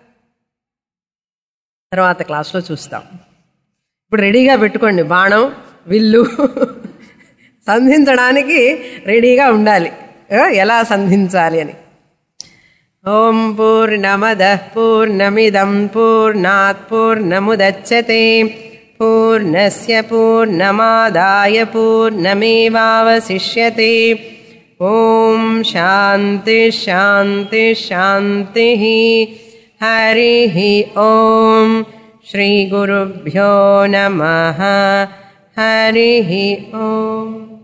తర్వాత క్లాస్లో చూస్తాం. ఇప్పుడు రెడీగా పెట్టుకోండి, బాణం విల్లు సంధించడానికి రెడీగా ఉండాలి, ఎలా సంధించాలి అని. ఓం పూర్ణమదః పూర్ణమిదం పూర్ణాత్ పూర్ణముదచ్యతే పూర్ణస్య పూర్ణమాదాయ పూర్ణమేవావశిష్యతే. ఓం శాంతి శాంతి శాంతి. హరి ఓం. శ్రీ గురుభ్యో నమః. హరి ఓం.